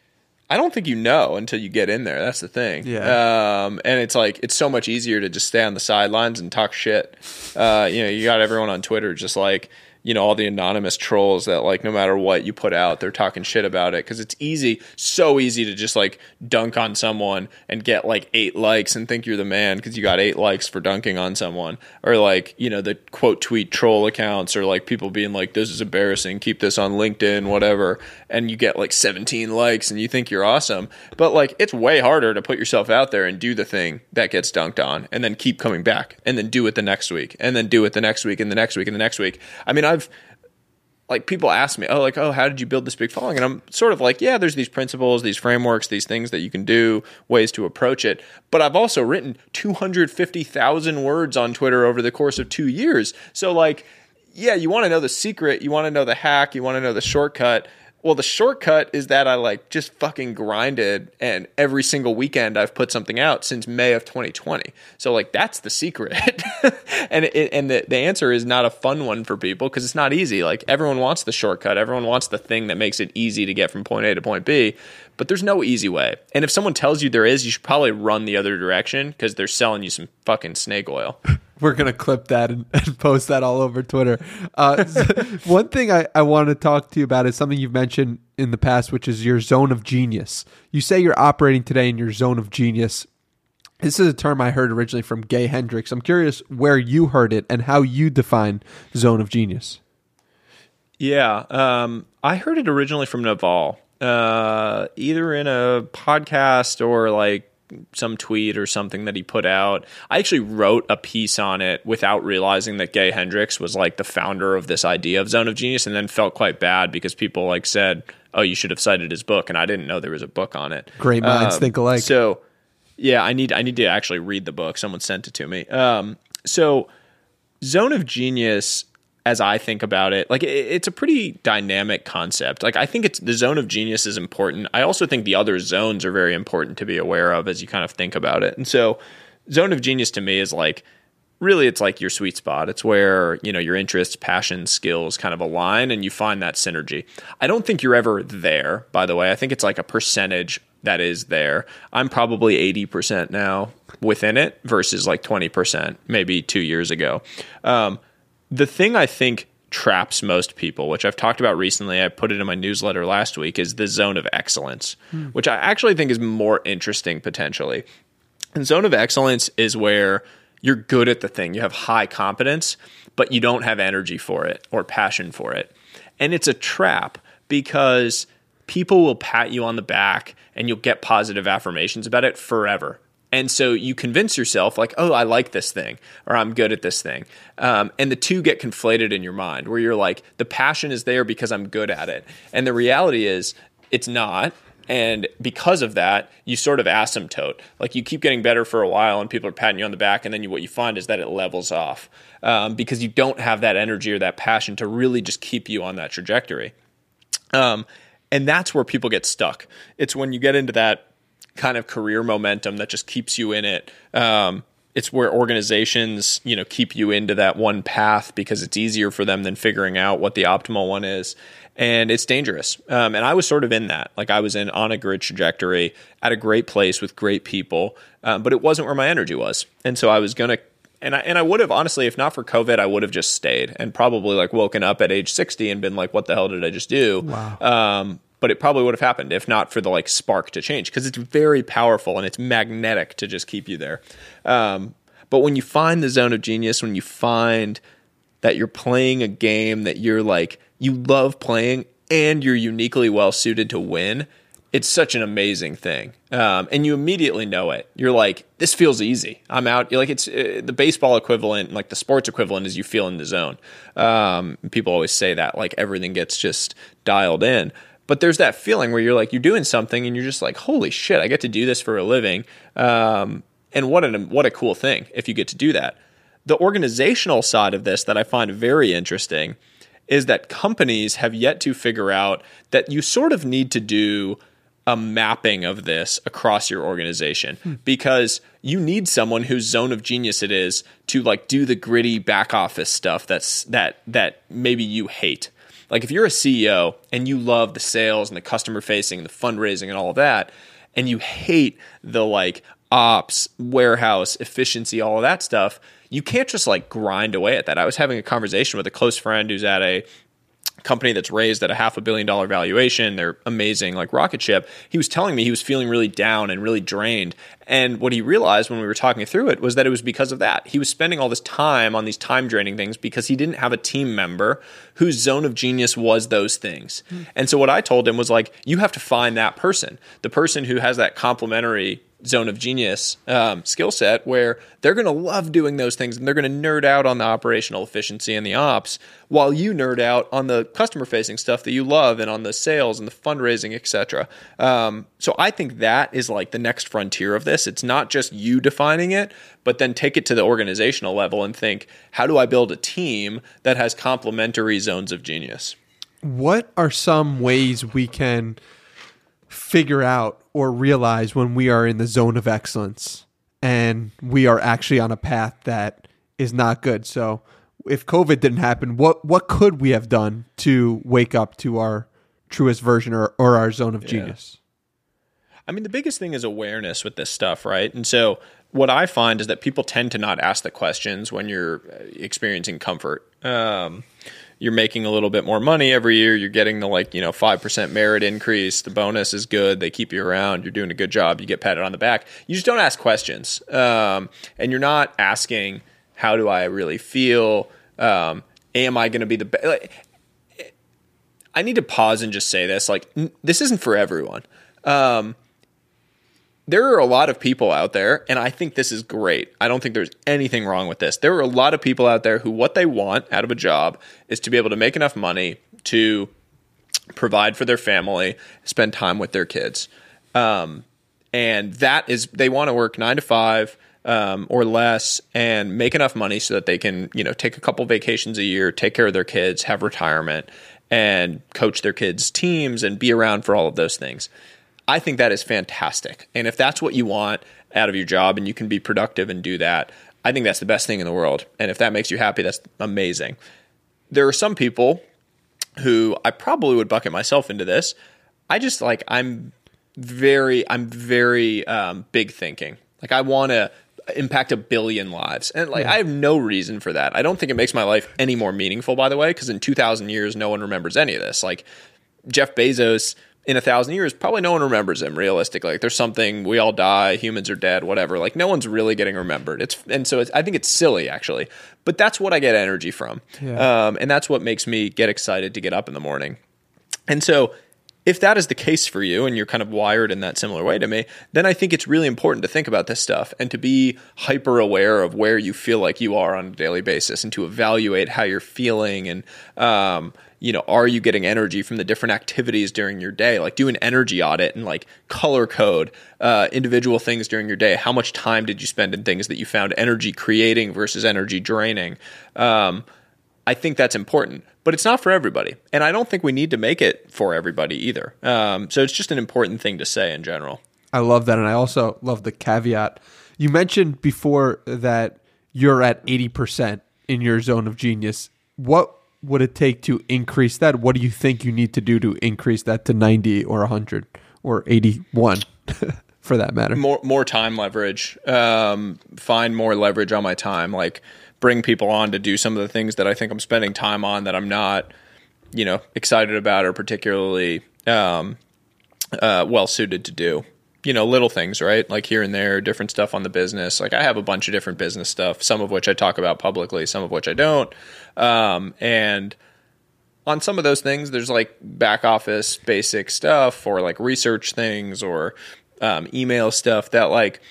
I don't think you know until you get in there. That's the thing. Yeah. Um, and it's like, it's so much easier to just stay on the sidelines and talk shit. Uh, you know, you got everyone on Twitter just like, you know, all the anonymous trolls that like no matter what you put out, they're talking shit about it because it's easy, so easy to just like dunk on someone and get like eight likes and think you're the man because you got eight likes for dunking on someone, or like, you know, the quote tweet troll accounts, or like people being like, this is embarrassing, keep this on LinkedIn, whatever, and you get like seventeen likes and you think you're awesome. But like, it's way harder to put yourself out there and do the thing that gets dunked on and then keep coming back and then do it the next week and then do it the next week and the next week and the next week. I mean, I've like people ask me, oh, like, oh, how did you build this big following? And I'm sort of like, yeah, there's these principles, these frameworks, these things that you can do, ways to approach it. But I've also written two hundred fifty thousand words on Twitter over the course of two years. So like, yeah, you want to know the secret, you want to know the hack, you want to know the shortcut. Well, the shortcut is that I like just fucking grinded, and every single weekend I've put something out since May of twenty twenty. So like that's the secret. and it, and the, the answer is not a fun one for people because it's not easy. Like everyone wants the shortcut. Everyone wants the thing that makes it easy to get from point A to point B, but there's no easy way. And if someone tells you there is, you should probably run the other direction because they're selling you some fucking snake oil. We're going to clip that and, and post that all over Twitter. Uh, one thing I, I want to talk to you about is something you've mentioned in the past, which is your zone of genius. You say you're operating today in your zone of genius. This is a term I heard originally from Gay Hendricks. I'm curious where you heard it and how you define zone of genius. Yeah, um, I heard it originally from Naval, uh, either in a podcast or like some tweet or something that he put out. I actually wrote a piece on it without realizing that Gay Hendricks was like the founder of this idea of zone of genius, and then felt quite bad because people like said, oh, you should have cited his book, and I didn't know there was a book on it. Great minds um, think alike. So yeah, I need I need to actually read the book. Someone sent it to me. Um, so zone of genius, as I think about it, like it, it's a pretty dynamic concept. Like I think it's the zone of genius is important. I also think the other zones are very important to be aware of as you kind of think about it. And so zone of genius to me is like, really it's like your sweet spot. It's where, you know, your interests, passions, skills kind of align and you find that synergy. I don't think you're ever there, by the way. I think it's like a percentage that is there. I'm probably eighty percent now within it versus like twenty percent maybe two years ago. Um, The thing I think traps most people, which I've talked about recently, I put it in my newsletter last week, is the zone of excellence, hmm. which I actually think is more interesting potentially. And zone of excellence is where you're good at the thing. You have high competence, but you don't have energy for it or passion for it. And it's a trap because people will pat you on the back and you'll get positive affirmations about it forever. And so you convince yourself like, oh, I like this thing or I'm good at this thing. Um, and the two get conflated in your mind where you're like, the passion is there because I'm good at it. And the reality is it's not. And because of that, you sort of asymptote. Like you keep getting better for a while and people are patting you on the back. And then you, what you find is that it levels off um, because you don't have that energy or that passion to really just keep you on that trajectory. Um, and that's where people get stuck. It's when you get into that kind of career momentum that just keeps you in it. Um, it's where organizations, you know, keep you into that one path because it's easier for them than figuring out what the optimal one is. And it's dangerous. Um, and I was sort of in that. Like I was in on a grid trajectory at a great place with great people, um, but it wasn't where my energy was. And so I was going to, and I, and I would have, honestly, if not for COVID, I would have just stayed and probably like woken up at age sixty and been like, what the hell did I just do? Wow. Um, But it probably would have happened if not for the like spark to change because it's very powerful and it's magnetic to just keep you there. Um, but when you find the zone of genius, when you find that you're playing a game that you're like, you love playing and you're uniquely well suited to win, it's such an amazing thing. Um, and you immediately know it. You're like, this feels easy. I'm out. You're like it's uh, the baseball equivalent, like the sports equivalent is you feel in the zone. Um, people always say that like everything gets just dialed in. But there's that feeling where you're like, you're doing something and you're just like, holy shit, I get to do this for a living. Um, and what an, what a cool thing if you get to do that. The organizational side of this that I find very interesting is that companies have yet to figure out that you sort of need to do a mapping of this across your organization hmm. because you need someone whose zone of genius it is to like do the gritty back office stuff that's that that maybe you hate. Like if you're a C E O and you love the sales and the customer facing and the fundraising and all of that, and you hate the like ops, warehouse, efficiency, all of that stuff, you can't just like grind away at that. I was having a conversation with a close friend who's at a company that's raised at a half a billion dollar valuation. They're amazing, like rocket ship. He was telling me he was feeling really down and really drained. And what he realized when we were talking through it was that it was because of that. He was spending all this time on these time draining things because he didn't have a team member whose zone of genius was those things. Mm. And so what I told him was like, you have to find that person, the person who has that complementary zone of genius um, skill set where they're going to love doing those things and they're going to nerd out on the operational efficiency and the ops while you nerd out on the customer facing stuff that you love and on the sales and the fundraising, et cetera. Um, so I think that is like the next frontier of this. It's not just you defining it, but then take it to the organizational level and think, how do I build a team that has complementary zones of genius? What are some ways we can figure out or realize when we are in the zone of excellence and we are actually on a path that is not good? So if COVID didn't happen, what what could we have done to wake up to our truest version or, or our zone of genius? Yeah. I mean, the biggest thing is awareness with this stuff, right? And so what I find is that people tend to not ask the questions when you're experiencing comfort. Um, You're making a little bit more money every year. You're getting the like, you know, five percent merit increase. The bonus is good. They keep you around. You're doing a good job. You get patted on the back. You just don't ask questions. Um, and you're not asking, how do I really feel? Um, am I going to be the best? Like, I need to pause and just say this. Like, n- this isn't for everyone. Um, There are a lot of people out there, and I think this is great. I don't think there's anything wrong with this. There are a lot of people out there who what they want out of a job is to be able to make enough money to provide for their family, spend time with their kids. Um, and that is, they want to work nine to five um, or less and make enough money so that they can, you know, take a couple vacations a year, take care of their kids, have retirement, and coach their kids' teams and be around for all of those things. I think that is fantastic. And if that's what you want out of your job and you can be productive and do that, I think that's the best thing in the world. And if that makes you happy, that's amazing. There are some people who I probably would bucket myself into this. I just like, I'm very, I'm very um, big thinking. Like I want to impact a billion lives. And like, yeah. I have no reason for that. I don't think it makes my life any more meaningful, by the way, because in two thousand years, no one remembers any of this. Like Jeff Bezos, in a thousand years, probably no one remembers him realistically. Like there's something, we all die, humans are dead, whatever. Like no one's really getting remembered. It's And so it's, I think it's silly actually, but that's what I get energy from. Yeah. Um, and that's what makes me get excited to get up in the morning. And so if that is the case for you and you're kind of wired in that similar way to me, then I think it's really important to think about this stuff and to be hyper aware of where you feel like you are on a daily basis and to evaluate how you're feeling and, um, you know, are you getting energy from the different activities during your day? Like do an energy audit and like color code uh, individual things during your day. How much time did you spend in things that you found energy creating versus energy draining? Um, I think that's important, but it's not for everybody. And I don't think we need to make it for everybody either. Um, so it's just an important thing to say in general. I love that. And I also love the caveat. You mentioned before that you're at eighty percent in your zone of genius. What would it take to increase that? What do you think you need to do to increase that to ninety or one hundred or eighty-one for that matter? More more time leverage. Um, find more leverage on my time. Like bring people on to do some of the things that I think I'm spending time on that I'm not, you know, excited about or particularly um, uh, well suited to do. You know, little things, right? Like here and there, different stuff on the business. Like I have a bunch of different business stuff, some of which I talk about publicly, some of which I don't. Um, and on some of those things, there's like back office basic stuff or like research things or um, email stuff that like,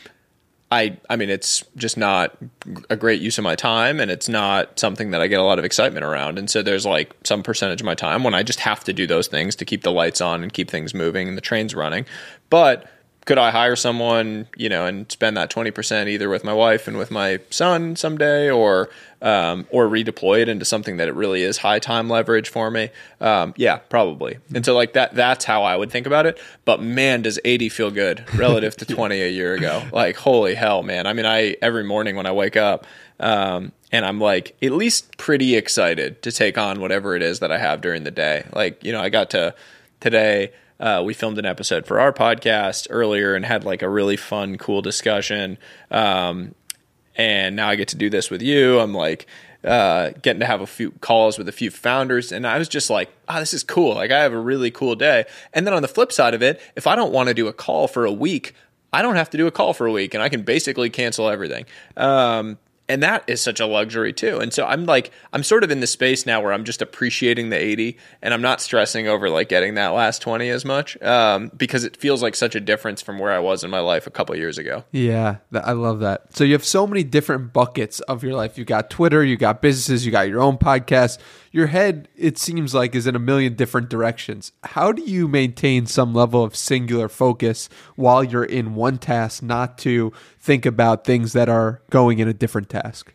I, I mean, it's just not a great use of my time and it's not something that I get a lot of excitement around. And so there's like some percentage of my time when I just have to do those things to keep the lights on and keep things moving and the trains running. But could I hire someone, you know, and spend that twenty percent either with my wife and with my son someday, or um, or redeploy it into something that it really is high time leverage for me? Um, yeah, probably. And so like that, that's how I would think about it. But man, does eighty feel good relative to twenty a year ago. Like, holy hell, man. I mean, I every morning when I wake up, um, and I'm like at least pretty excited to take on whatever it is that I have during the day. Like, you know, I got to today, uh, we filmed an episode for our podcast earlier and had like a really fun, cool discussion. Um, and now I get to do this with you. I'm like, uh, getting to have a few calls with a few founders. And I was just like, ah, oh, this is cool. Like, I have a really cool day. And then on the flip side of it, if I don't want to do a call for a week, I don't have to do a call for a week and I can basically cancel everything. Um, And that is such a luxury too. And so I'm like, I'm sort of in the space now where I'm just appreciating the eighty and I'm not stressing over like getting that last twenty as much, um, because it feels like such a difference from where I was in my life a couple of years ago. Yeah, th- I love that. So you have so many different buckets of your life. You got Twitter, you got businesses, you got your own podcast. Your head, it seems like, is in a million different directions. How do you maintain some level of singular focus while you're in one task, not to think about things that are going in a different task?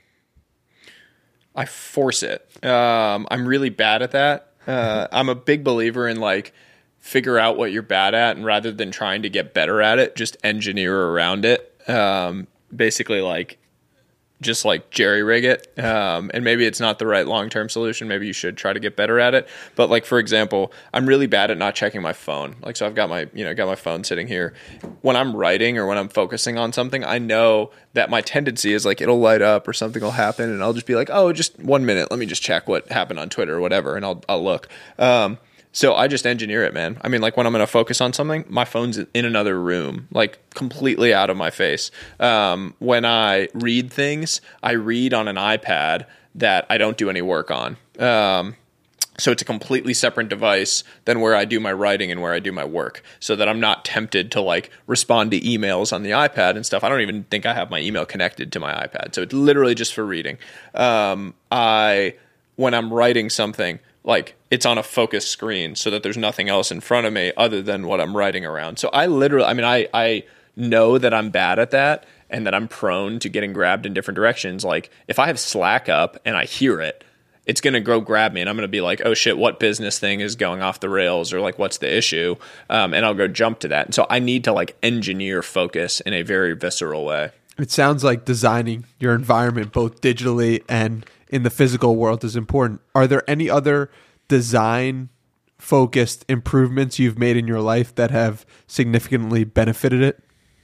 I force it. Um, I'm really bad at that. Uh, I'm a big believer in like figure out what you're bad at, and rather than trying to get better at it, just engineer around it. Um, basically, like just like jerry rig it. Um, and maybe it's not the right long-term solution. Maybe you should try to get better at it. But like, for example, I'm really bad at not checking my phone. Like, so I've got my, you know, got my phone sitting here. When I'm writing or when I'm focusing on something, I know that my tendency is like, it'll light up or something will happen. And I'll just be like, oh, just one minute. Let me just check what happened on Twitter or whatever. And I'll, I'll look. Um, So I just engineer it, man. I mean, like when I'm going to focus on something, my phone's in another room, like completely out of my face. Um, when I read things, I read on an iPad that I don't do any work on. Um, so it's a completely separate device than where I do my writing and where I do my work, so that I'm not tempted to like respond to emails on the iPad and stuff. I don't even think I have my email connected to my iPad. So it's literally just for reading. Um, I, when I'm writing something, like it's on a focused screen so that there's nothing else in front of me other than what I'm writing around. So I literally, I mean, I, I know that I'm bad at that and that I'm prone to getting grabbed in different directions. Like if I have Slack up and I hear it, it's going to go grab me and I'm going to be like, oh shit, what business thing is going off the rails, or like, what's the issue? Um, and I'll go jump to that. And so I need to like engineer focus in a very visceral way. It sounds like designing your environment both digitally and in the physical world is important. Are there any other design focused improvements you've made in your life that have significantly benefited it?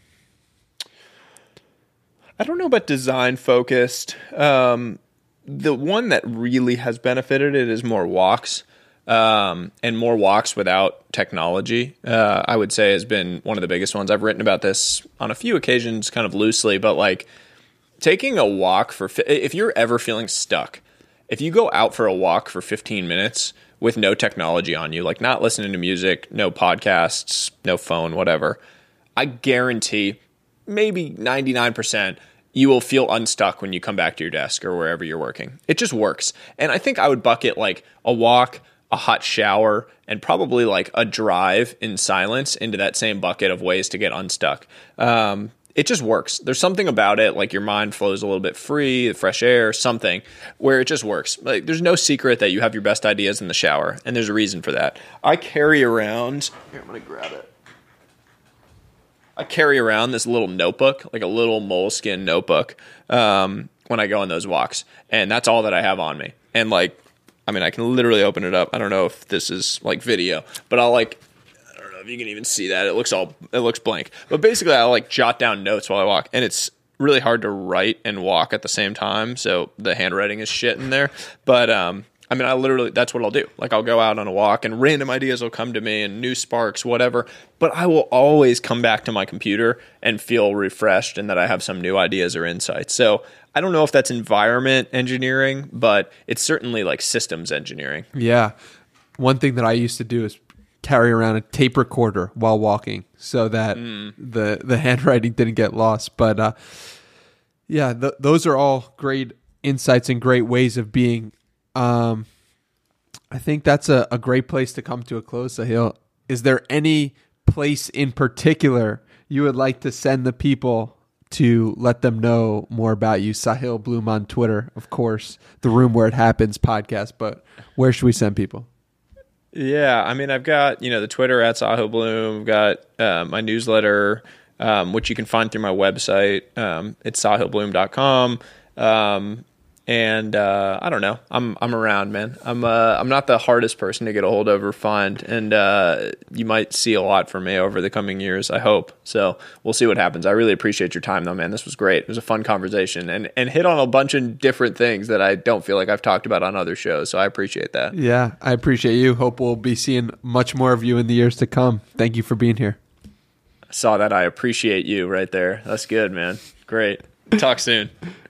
I don't know about design focused. Um, the one that really has benefited it is more walks, um, and more walks without technology, uh, I would say has been one of the biggest ones. I've written about this on a few occasions kind of loosely, but like taking a walk for, if you're ever feeling stuck, if you go out for a walk for fifteen minutes with no technology on you, like not listening to music, no podcasts, no phone, whatever, I guarantee maybe ninety-nine percent you will feel unstuck when you come back to your desk or wherever you're working. It just works. And I think I would bucket like a walk, a hot shower, and probably like a drive in silence into that same bucket of ways to get unstuck. Um, It just works. There's something about it, like your mind flows a little bit free, fresh air, something, where it just works. Like there's no secret that you have your best ideas in the shower, and there's a reason for that. I carry around, here, I'm going to grab it. I carry around this little notebook, like a little moleskin notebook, um, when I go on those walks, and that's all that I have on me. And like, I mean, I can literally open it up. I don't know if this is like video, but I'll like, if you can even see that, it looks all it looks blank, but basically I'll like jot down notes while I walk, and it's really hard to write and walk at the same time, so the handwriting is shit in there. But um I mean, I literally, that's what I'll do. Like I'll go out on a walk and random ideas will come to me and new sparks, whatever, but I will always come back to my computer and feel refreshed and that I have some new ideas or insights. So I don't know if that's environment engineering, but it's certainly like systems engineering. Yeah. One thing that I used to do is carry around a tape recorder while walking so that mm. the the handwriting didn't get lost. But uh, yeah, th- those are all great insights and great ways of being. Um, I think that's a, a great place to come to a close, Sahil. Is there any place in particular you would like to send the people to let them know more about you. Sahil Bloom on Twitter, of course, the Room Where It Happens podcast, but where should we send people? Yeah, I mean, I've got, you know, the Twitter at Sahil Bloom. I've got uh, my newsletter, um, which you can find through my website. Um, it's sahil bloom dot com. Um, and uh, I don't know. I'm I'm around, man. I'm uh, I'm not the hardest person to get a hold of or find, and uh, you might see a lot from me over the coming years, I hope. So we'll see what happens. I really appreciate your time, though, man. This was great. It was a fun conversation, and and hit on a bunch of different things that I don't feel like I've talked about on other shows. So I appreciate that. Yeah, I appreciate you. Hope we'll be seeing much more of you in the years to come. Thank you for being here. I saw that. I appreciate you right there. That's good, man. Great. Talk soon.